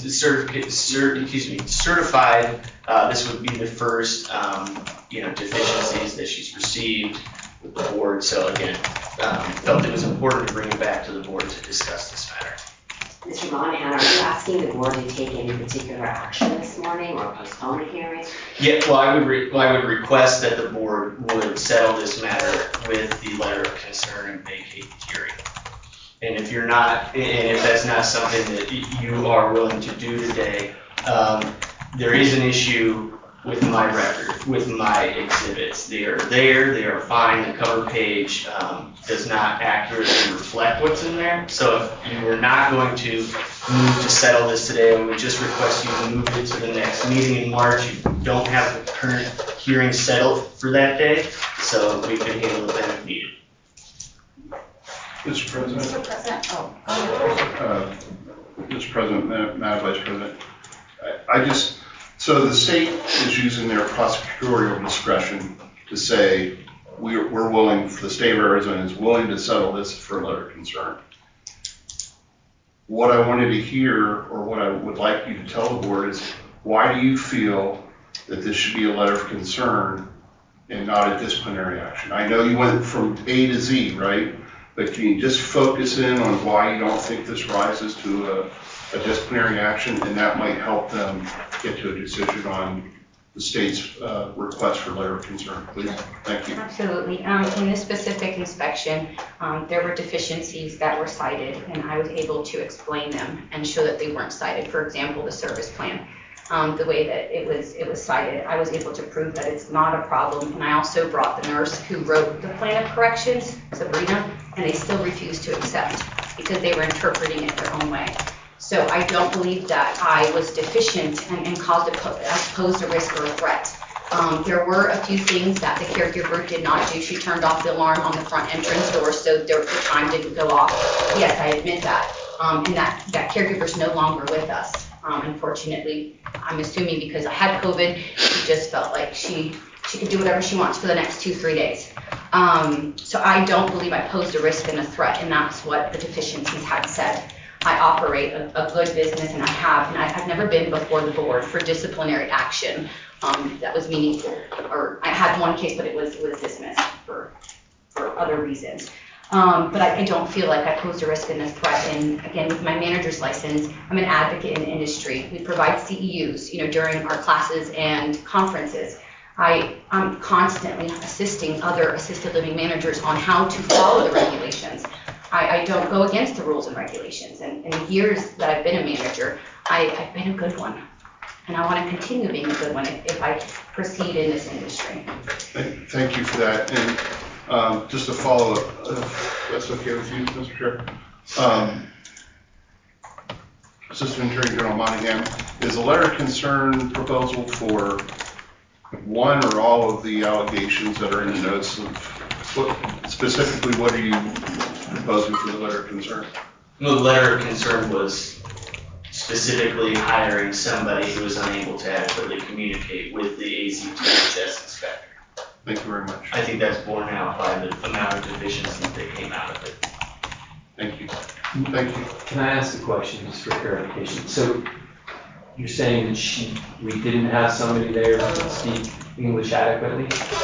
certified. This would be the first, deficiencies that she's received with the board. So again, felt it was important to bring it back to the board to discuss this matter. Mr. Monahan, are you asking the board to take any particular action this morning or postpone the hearing? Yeah, well, I would request that the board would settle this matter with the letter of concern and vacate the hearing. And if you're not, and if that's not something that you are willing to do today, there is an issue with my record, with my exhibits. They are there, they are fine. The cover page does not accurately reflect what's in there. So if you were not going to move to settle this today, I would just request you to move it to the next meeting in March. You don't have the current hearing settled for that day, so we can handle it then if needed. Mr. President. Mr. President. Mr. President, Madam Vice President, so the state is using their prosecutorial discretion to say we're willing, the state of Arizona is willing to settle this for a letter of concern. What I wanted to hear, or what I would like you to tell the board is, why do you feel that this should be a letter of concern and not a disciplinary action? I know you went from A to Z, right? But can you just focus in on why you don't think this rises to a disciplinary action, and that might help them get to a decision on the state's request for letter of concern, please? Thank you. Absolutely. In this specific inspection, there were deficiencies that were cited, and I was able to explain them and show that they weren't cited. For example, the service plan. The way that it was cited, I was able to prove that it's not a problem. And I also brought the nurse who wrote the plan of corrections, Sabrina, and they still refused to accept because they were interpreting it their own way. So I don't believe that I was deficient and posed a risk or a threat. There were a few things that the caregiver did not do. She turned off the alarm on the front entrance door so the chime didn't go off. Yes, I admit that. And that caregiver's no longer with us. Unfortunately, I'm assuming because I had COVID, she just felt like she could do whatever she wants for the next 2-3 days. So I don't believe I posed a risk and a threat, and that's what the deficiencies had said. I operate a good business, and I've never been before the board for disciplinary action that was meaningful. Or I had one case, but it was dismissed for other reasons. But I don't feel like I posed a risk and a threat. And again, with my manager's license, I'm an advocate in the industry. We provide CEUs, during our classes and conferences. I'm constantly assisting other assisted living managers on how to follow the regulations. I don't go against the rules and regulations. And in the years that I've been a manager, I've been a good one. And I want to continue being a good one if I proceed in this industry. Thank you for that. And just to follow up, if that's okay with you, Mr. Chair. Assistant Attorney General Monahan, is a letter of concern proposal for one or all of the allegations that are in the notice of, specifically what are you proposing for the letter of concern? Well, the letter of concern was specifically hiring somebody who was unable to adequately communicate with the AZTHS inspector. Thank you very much. I think that's borne out by the amount of deficiencies that came out of it. Thank you. Thank you. Can I ask a question just for clarification? So you're saying that we didn't have somebody there that could speak English adequately?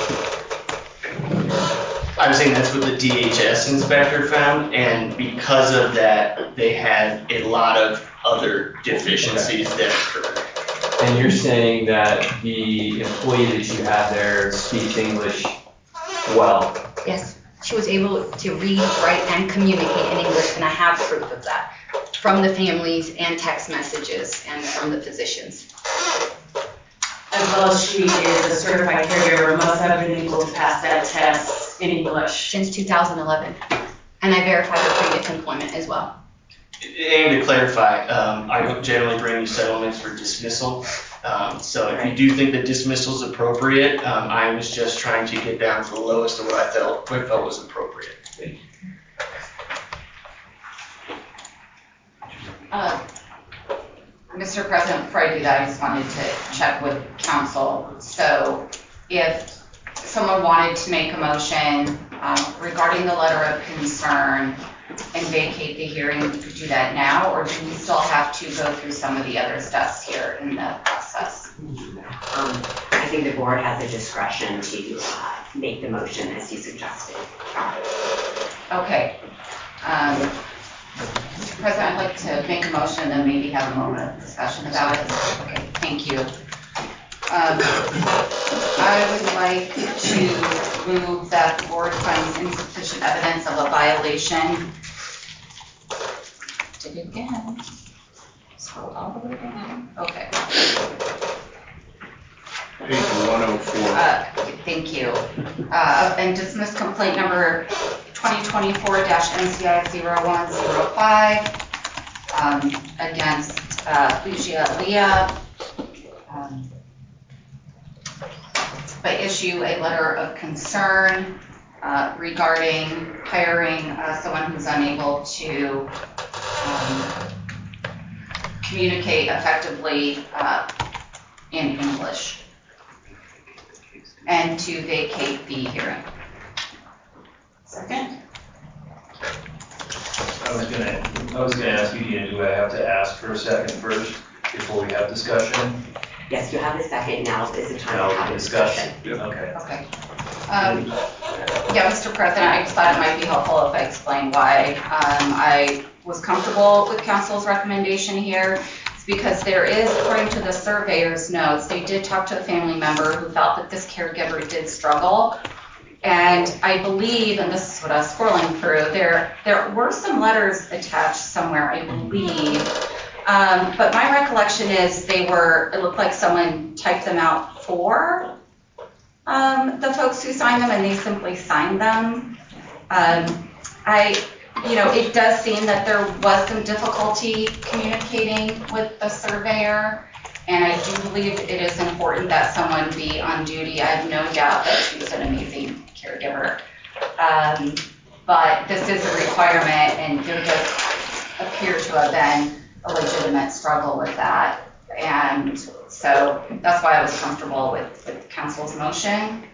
I'm saying that's what the DHS inspector found, and because of that, they had a lot of other deficiencies that occurred. And you're saying that the employee that you have there speaks English well? Yes, she was able to read, write, and communicate in English, and I have proof of that from the families and text messages and from the physicians. As well as she is a certified caregiver, must have been able to pass that test in English. Since 2011. And I verified her previous employment as well. And to clarify, I don't generally bring you settlements for dismissal. So if you do think that dismissal is appropriate, I was just trying to get down to the lowest of what I felt was appropriate. Mr. President, before I do that, I just wanted to check with council. So if someone wanted to make a motion regarding the letter of concern and vacate the hearing, we could do that now, or do we still have to go through some of the other steps here in the process? I think the board has the discretion to make the motion as you suggested. Okay. Mr. President, I'd like to make a motion and then maybe have a moment of discussion about it. Okay, thank you. I would like to move that the board finds insufficient evidence of a violation. Did it again? Scroll all the way down. Okay. Page 104. Thank you. And dismiss complaint number 2024-NCI 0105 against Lucia Leah. But issue a letter of concern regarding hiring someone who's unable to communicate effectively in English, and to vacate the hearing. Second. I was gonna ask you, Deanna, do I have to ask for a second first before we have discussion? Yes, you have a second. Now is the time to have a discussion. Okay. Okay. Yeah, Mr. President, I just thought it might be helpful if I explain why I was comfortable with council's recommendation here. It's because there is, according to the surveyor's notes, they did talk to a family member who felt that this caregiver did struggle. And I believe, and this is what I was scrolling through, there were some letters attached somewhere, I believe. But my recollection is it looked like someone typed them out for the folks who signed them, and they simply signed them. It does seem that there was some difficulty communicating with the surveyor, and I do believe it is important that someone be on duty. I have no doubt that she's an amazing caregiver. But this is a requirement, and there does appear to have been a legitimate struggle with that. And so that's why I was comfortable with council's motion.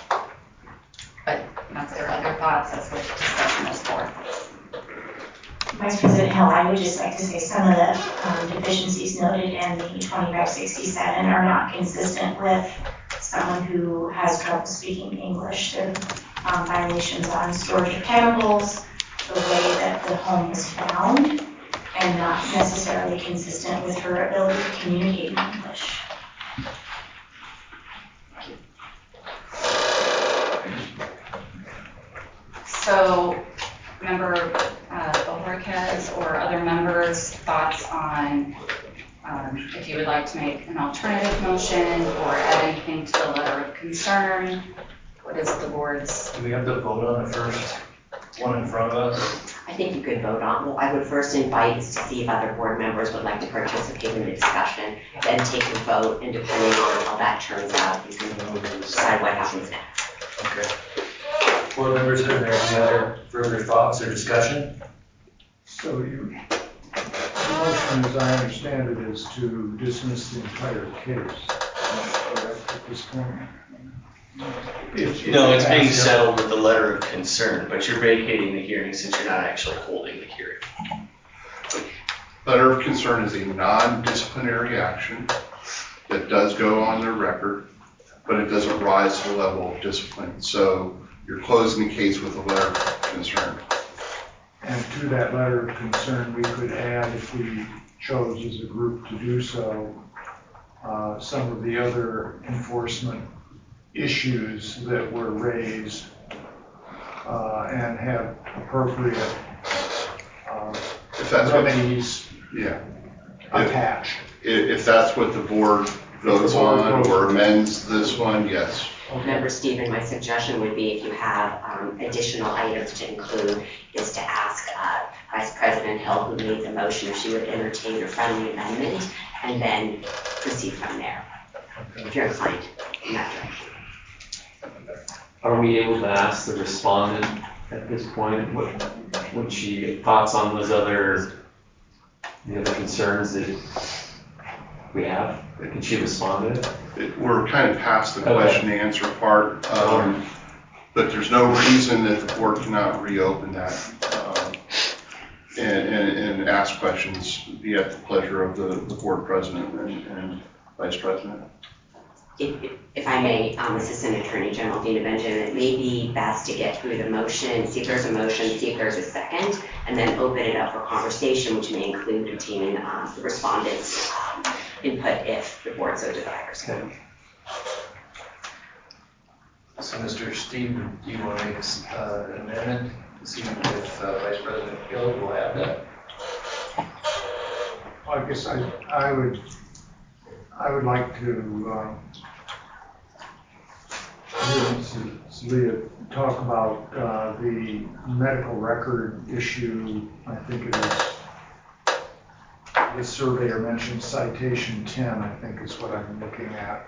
But if there are other thoughts, that's what the discussion is for. Vice President Hill, I would just like to say some of the deficiencies noted in the 2567 are not consistent with someone who has trouble speaking English. There are violations on storage of chemicals, the way that the home was found, and not necessarily consistent with her ability to communicate in English. So, Member Bohorquez or other members' thoughts on if you would like to make an alternative motion or add anything to the letter of concern? What is the board's? Do we have to vote on the first one in front of us? I think you could vote on, well, I would first invite to see if other board members would like to participate in the discussion, then take a vote, and depending on how that turns out, you can decide what happens next. Okay. Board members, are there any other further thoughts or discussion? So the motion, as I understand it, is to dismiss the entire case. Correct at this point? No, it's being settled with the letter of concern, but you're vacating the hearing since you're not actually holding the hearing. Letter of concern is a non-disciplinary action that does go on their record, but it doesn't rise to the level of discipline. So you're closing the case with a letter of concern. And to that letter of concern, we could add, if we chose as a group to do so, some of the other enforcement issues that were raised and have appropriate remedies attached. If that's what the board votes on or amends this one, yes. Member Stephen, my suggestion would be if you have additional items to include is to ask Vice President Hill, who made the motion, if she would entertain a friendly amendment and then proceed from there, if you're inclined in that direction. Are we able to ask the respondent at this point what she thoughts on those the other concerns that we have? Can she respond to it? We're kind of past the question and answer part, but there's no reason that the board cannot reopen that and ask questions, be at the pleasure of the board president and vice president. If I may, Assistant Attorney General Dina Benjamin, it may be best to get through the motion, see if there's a motion, see if there's a second, and then open it up for conversation, which may include obtaining the respondent's input if the board so desires. So, Mr. Steve, do you want to make an amendment to see if Vice President Hill will have that? Well, I guess I would like to hear talk about the medical record issue. I think it is, the surveyor mentioned citation 10, I think is what I'm looking at.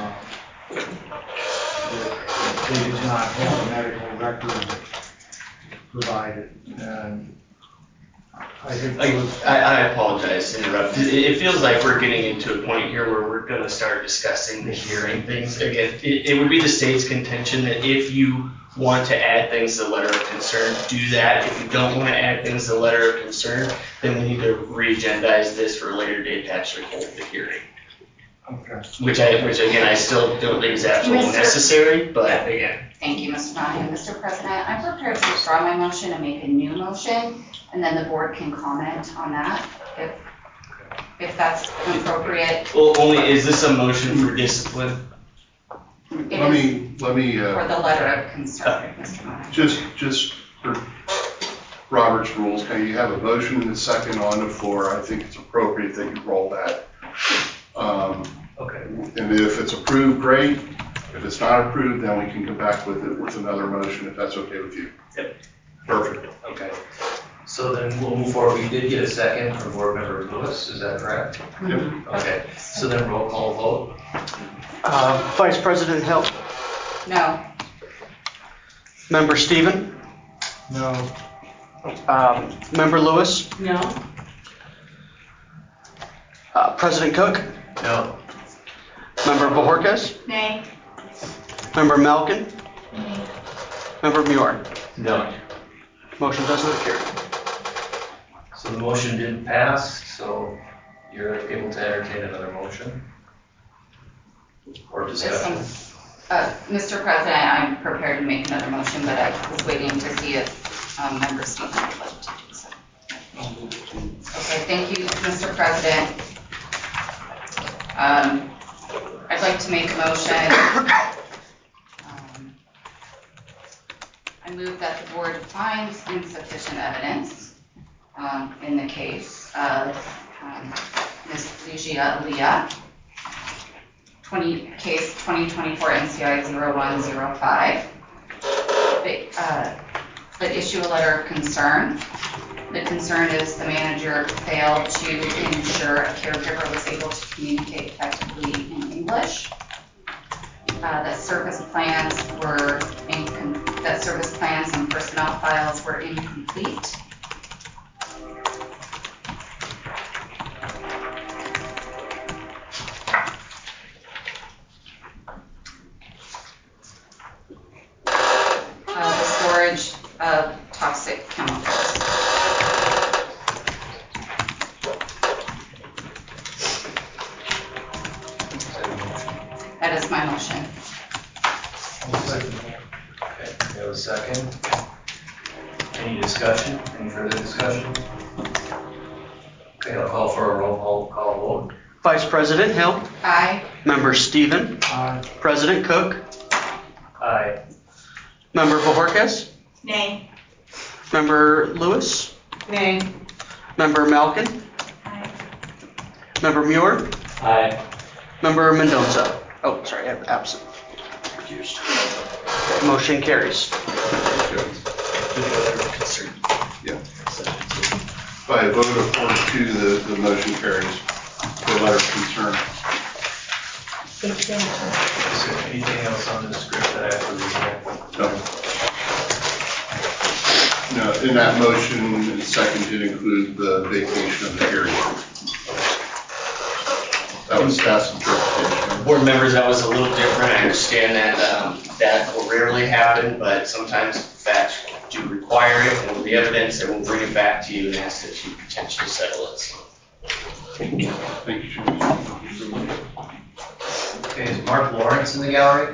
They did not have a medical record provided, and I think I apologize to interrupt. It feels like we're getting into a point here where we're going to start discussing the hearing things. Again, it would be the state's contention that if you want to add things to the letter of concern, do that. If you don't want to add things to the letter of concern, then we need to re-agendize this for a later date to actually hold the hearing. Okay. Which again, I still don't think is absolutely necessary, but again. Thank you, Mr. Donovan. Mr. President, I'm prepared to withdraw my motion and make a new motion, and then the board can comment on that if that's appropriate. Well, only is this a motion for discipline? Let me for the letter of concern, Mr. Donovan. Just for Robert's rules, okay, you have a motion and a second on the floor. I think it's appropriate that you roll that. Okay. And if it's approved, great. If it's not approved, then we can come back with it with another motion if that's okay with you. Yep. Perfect. Okay. So then we'll move forward. We did get a second from Board Member Lewis, is that correct? Yep. Okay. So then roll call vote. Vice President Hill. No. Member Stephen. No. Member Lewis. No. President Cook. No. Member Bohorquez. Nay. Member Malkin. Nay. Member Muir. No. Motion does not carry. So the motion didn't pass, so you're able to entertain another motion? Or discussion? Mr. President, I'm prepared to make another motion, but I was waiting to see if Member Stephen would like to do so. Okay, thank you, Mr. President. I'd like to make a motion. I move that the board finds insufficient evidence in the case of Ms. Ligia Leah, case 2024 NCI 0105, but issue a letter of concern. The concern is the manager failed to ensure a caregiver was able to communicate effectively in English. That service plans and personnel files were incomplete. The storage of toxic chemicals. That is my motion. Okay, we have a second. Any discussion? Any further discussion? Okay, I'll call for a roll call vote. Vice President Hill. Aye. Member Stephen. Aye. President Cook. Aye. Member Bojorquez. Nay. Member Lewis. Nay. Member Malkin. Aye. Member Muir. Aye. Member Mendoza. Oh, sorry, I have absent. Recused. Motion carries. Yeah. By a vote of 4-2, the motion carries. The letter of concern. Is there anything else on this script that I have to read here? No, in that motion, the second did include the vacation of the hearing. That was staff's interpretation. Board members, that was a little different. I understand that that will rarely happen, but sometimes facts do require it, and with the evidence, I will bring it back to you and ask that you potentially settle it. Thank you, Jim. Okay, is Mark Lawrence in the gallery?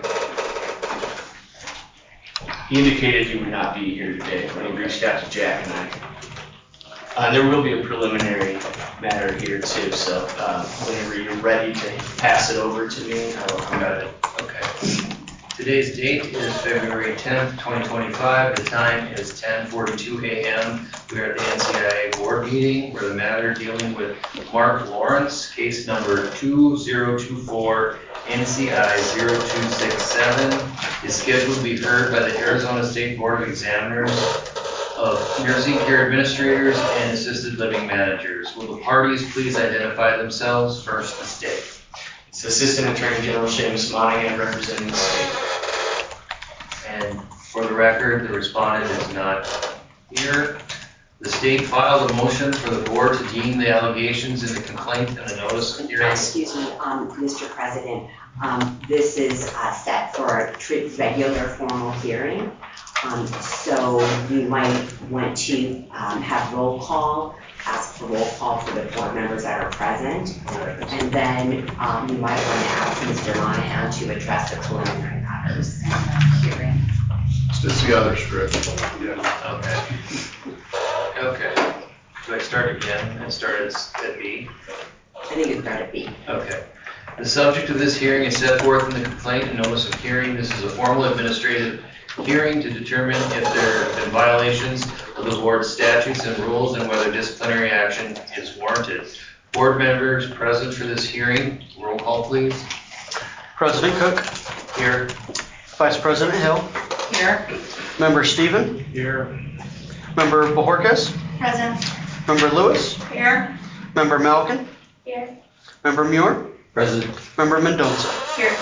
He indicated he would not be here today when he reached out to Jack and I. There will be a preliminary matter here too, so whenever you're ready to pass it over to me, I will come at it. Okay. Today's date is February 10th, 2025. The time is 10:42 a.m. We are at the NCIA board meeting where the matter dealing with Mark Lawrence, case number 2024 NCI 0267, is scheduled to be heard by the Arizona State Board of Examiners of Nursing Care Administrators and Assisted Living Managers. Will the parties please identify themselves? First, the state. It's Assistant Attorney General Seamus Monahan representing the state. And for the record, the respondent is not here. The state filed a motion for the board to deem the allegations in the complaint and the notice of hearing. Excuse me, Mr. President, this is set for a regular formal hearing. So you might want to have roll call, ask for roll call for the board members that are present. And then you might want to ask Mr. Monahan to address the preliminary matters in the hearing. It's the other script. Yeah. Okay. Do I start again and start at B? I think it's better B. Okay. The subject of this hearing is set forth in the complaint and notice of hearing. This is a formal administrative hearing to determine if there have been violations of the board's statutes and rules and whether disciplinary action is warranted. Board members present for this hearing, roll call please. President Cook. Here. Vice President Hill. Here. Member Stephen. Here. Member Bojorquez. Present. Member Lewis. Here. Member Malkin. Here. Member Muir. President. Member Mendoza. Here.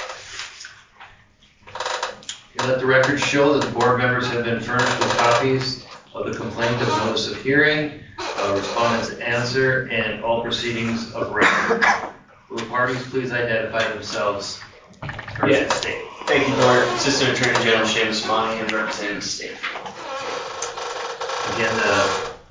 Let the record show that the board members have been furnished with copies of the complaint of notice of hearing, respondent's answer, and all proceedings of record. Will the parties please identify themselves? First, state. Thank you, Board. Assistant Attorney General Seamus Monahan representing the state. Again, the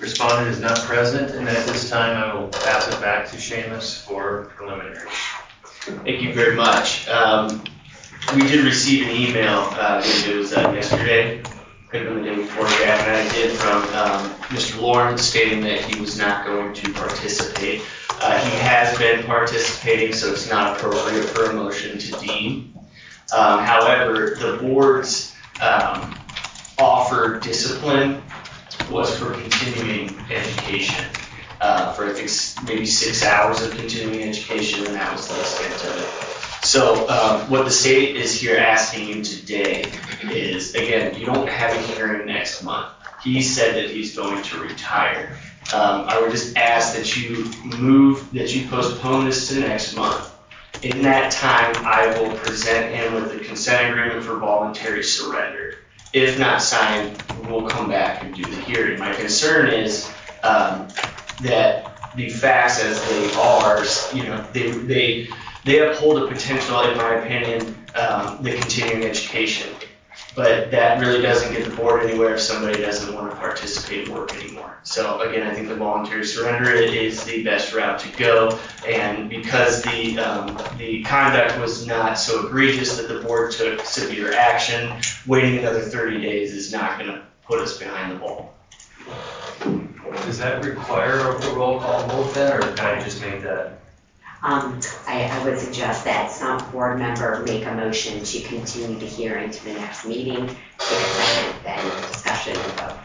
Respondent is not present, and at this time, I will pass it back to Seamus for preliminary. Thank you very much. We did receive an email, I think it was yesterday, could have been the day before, and I did from Mr. Lawrence stating that he was not going to participate. He has been participating, so it's not appropriate for a motion to deem. However, the board's offered discipline was for continuing education. For I think maybe 6 hours of continuing education, and that was the extent of it. So what the state is here asking you today is, again, you don't have a hearing next month. He said that he's going to retire. I would just ask that you postpone this to next month. In that time, I will present him with the consent agreement for voluntary surrender. If not signed, we'll come back and do the hearing. My concern is that the facts as they are, they uphold a potential, in my opinion, the continuing education. But that really doesn't get the board anywhere if somebody doesn't want to participate in work anymore. So again, I think the voluntary surrender is the best route to go. And because the conduct was not so egregious that the board took severe action, waiting another 30 days is not going to put us behind the ball. Does that require a roll call vote then, or can I just make that? I would suggest that some board member make a motion to continue the hearing to the next meeting, take a second, then discussion and vote.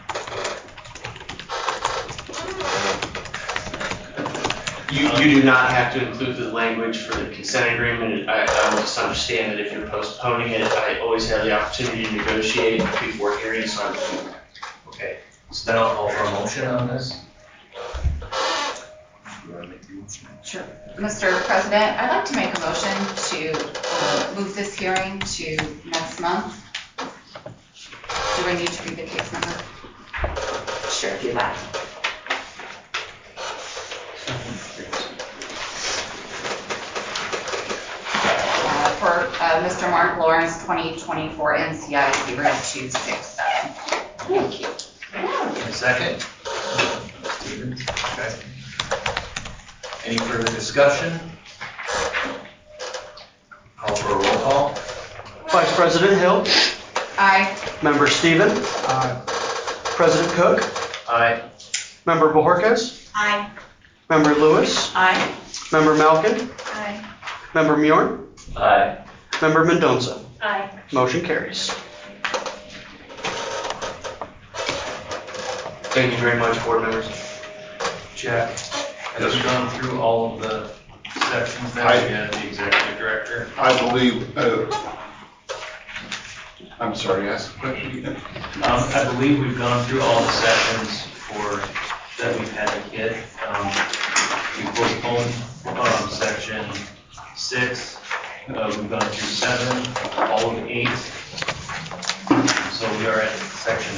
You do not have to include the language for the consent agreement. I will just understand that if you're postponing it, I always have the opportunity to negotiate before hearing, so I'm doing that. Okay, so then I'll call for a motion on this. Sure. Mr. President, I'd like to make a motion to move this hearing to next month. Do I need to read the case number? Sure, if you'd like. For Mr. Mark Lawrence, 2024 NCI 0267. Thank you. A second? Stephen? Okay. Any further discussion? Call for a roll call. Vice President Hill. Aye. Member Stephen. Aye. President Cook. Aye. Member Bojorquez. Aye. Member Lewis. Aye. Member Malkin. Aye. Member Muir. Aye. Member Mendoza. Aye. Motion carries. Thank you very much, board members. Jack, have you gone through all of the sections that you had the executive director? I believe, I'm sorry, ask the question again. I believe we've gone through all the sections that we've had to hit. We postponed section 6. We've gone through 7, all of 8. So we are at section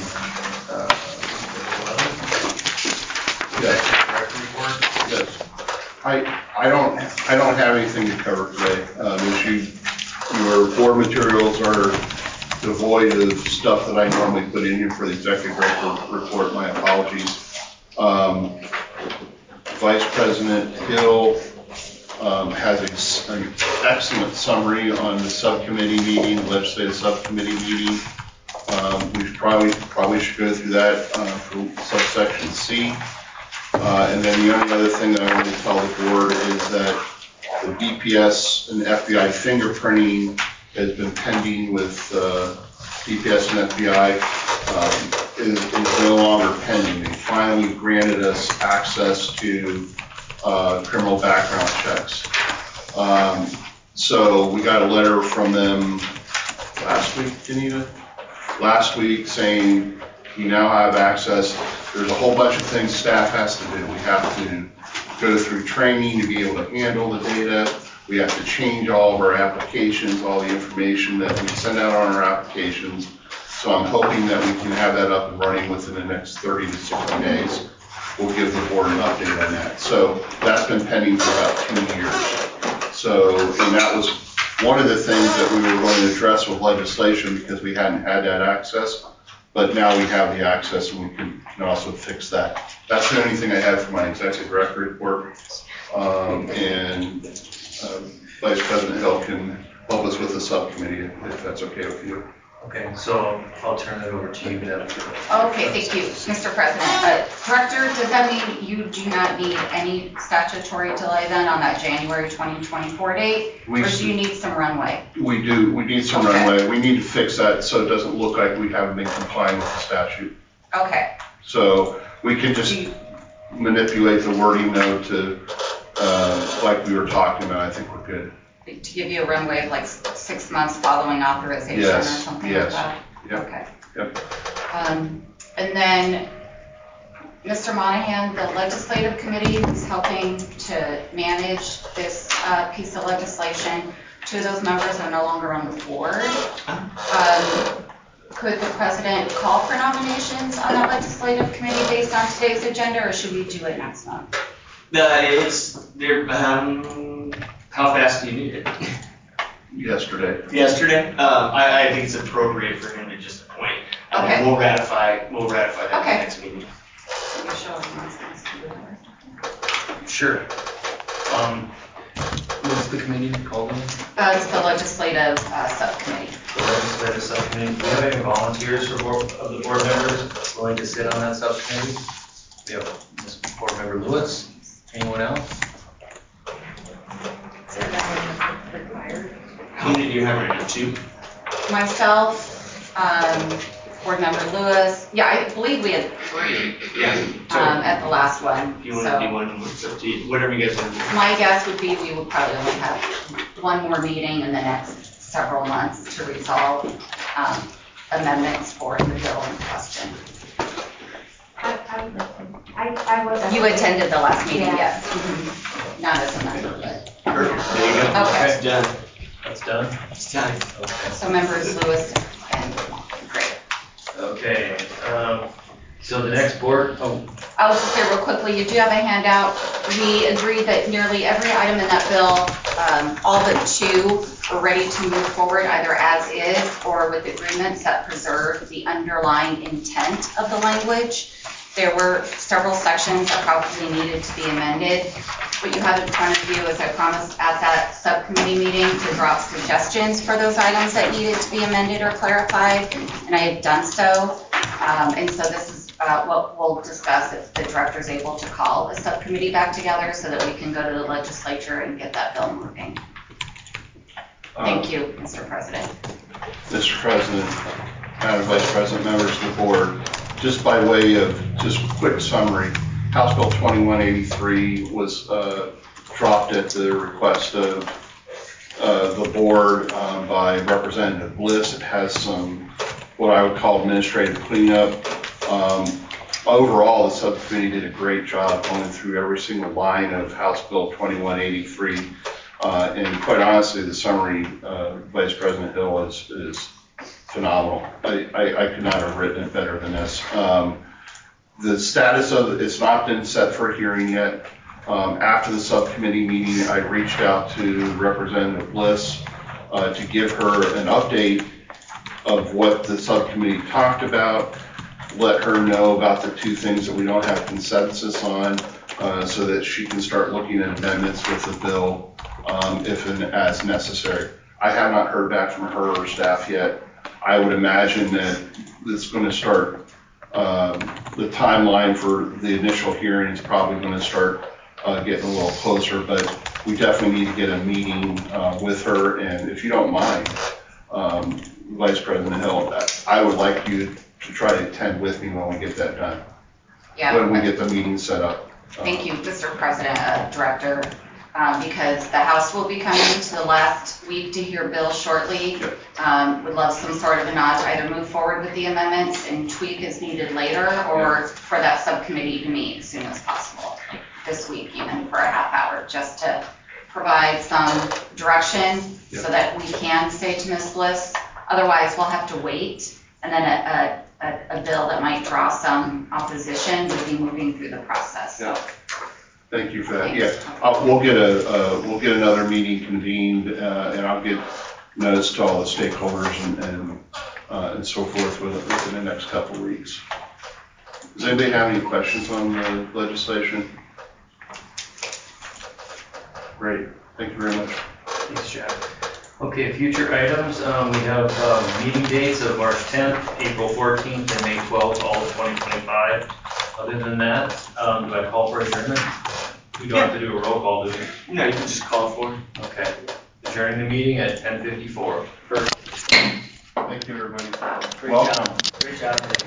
11. Yes. Director report. Yes. I don't have anything to cover today. Your board materials are devoid of stuff that I normally put in here for the executive director report. My apologies. Vice President Hill has an excellent summary on the subcommittee meeting, the legislative subcommittee meeting. We probably should go through that for subsection C. And then the only other thing that I want to tell the board is that the DPS and FBI fingerprinting has been pending with DPS and FBI is no longer pending. They finally granted us access to criminal background checks. So we got a letter from them last week, Janita? Last week saying you now have access. There's a whole bunch of things staff has to do. We have to go through training to be able to handle the data. We have to change all of our applications, all the information that we send out on our applications. So I'm hoping that we can have that up and running within the next 30 to 60 days. We'll give the board an update on that. So that's been pending for about 2 years. So, and that was one of the things that we were going to address with legislation because we hadn't had that access. but now we have the access and we can also fix that. That's the only thing I have for my executive director report. And Vice President Hill can help us with the subcommittee if that's okay with you. Okay, so I'll turn it over to you, Deb. Okay, thank you, Mr. President. Director, does that mean you do not need any statutory delay then on that January 2024 date? Or do you need some runway? We do. We need some runway. We need to fix that so it doesn't look like we haven't been complying with the statute. Okay. So we can just manipulate the wording though to, like we were talking about. I think we're good. To give you a runway of like 6 months following authorization or something like that? Yep. Okay. Yep. And then, Mr. Monahan, the legislative committee who's helping to manage this piece of legislation, 2 of those members are no longer on the board. Could the president call for nominations on that legislative committee based on today's agenda, or should we do it next month? How fast do you need it? Yesterday. Yesterday? I think it's appropriate for him to just appoint. Okay. And we'll ratify that at the next meeting. Sure. What's the committee called again? It's the legislative subcommittee. The legislative subcommittee. Do we have any volunteers of the board members willing to sit on that subcommittee? We have Board Member Lewis. Anyone else? How many do you have right now? 2? Myself, Board Member Lewis. Yeah, I believe we had 3 at the last one. If you want to do one, it's up to you. Whatever you guys want to do. My guess would be we would probably only have one more meeting in the next several months to resolve amendments for the bill in question. I was. You attended the last meeting, Yeah. yes. Mm-hmm. Not as a member, but. Perfect. There you go. Okay. It's done. That's done? It's done. Okay. So members Lewis and great. Okay. So the next board, I'll just say real quickly, you do have a handout. We agreed that nearly every item in that bill, all but 2, were ready to move forward either as is or with agreements that preserve the underlying intent of the language. There were several sections that probably needed to be amended. What you have in front of you is I promised at that subcommittee meeting to drop suggestions for those items that needed to be amended or clarified, and I have done so. And so this is what we'll discuss if the director is able to call a subcommittee back together so that we can go to the legislature and get that bill moving. Thank you, Mr. President. Mr. President, Madam Vice President, members of the board, just by way of just quick summary, House Bill 2183 was dropped at the request of the board by Representative Bliss. It has some what I would call administrative cleanup. Overall, the subcommittee did a great job going through every single line of House Bill 2183. And quite honestly, the summary, Vice President Hill, is phenomenal. I could not have written it better than this. The status of it's not been set for a hearing yet. After the subcommittee meeting, I reached out to Representative Bliss to give her an update of what the subcommittee talked about, let her know about the 2 things that we don't have consensus on, so that she can start looking at amendments with the bill if and as necessary. I have not heard back from her or staff yet. I would imagine that it's going to start, the timeline for the initial hearing is probably going to start getting a little closer, but we definitely need to get a meeting with her. And if you don't mind, Vice President Hill, I would like you to try to attend with me when we get that done. Yeah. When we get the meeting set up. Thank you, Mr. President, Director, because the House will be coming to the last week to hear bill shortly. Would love some sort of a nod to either move forward with the amendments and tweak as needed later, or for that subcommittee to meet as soon as possible this week, even for a half hour, just to provide some direction so that we can say to Ms. Bliss. Otherwise, we'll have to wait, and then a bill that might draw some opposition would be moving through the process. So. Thank you for that. Yeah, we'll get another meeting convened, and I'll get notice to all the stakeholders and and so forth within the next couple weeks. Does anybody have any questions on the legislation? Great, thank you very much. Thanks, Jack. Okay, future items, we have meeting dates of March 10th, April 14th, and May 12th, all of 2025. Other than that, do I call for adjournment? We don't have to do a roll call, do we? No, you can just call for it. Okay. Adjourning the meeting at 10:54. Thank you, everybody. Great Welcome. job. Great job.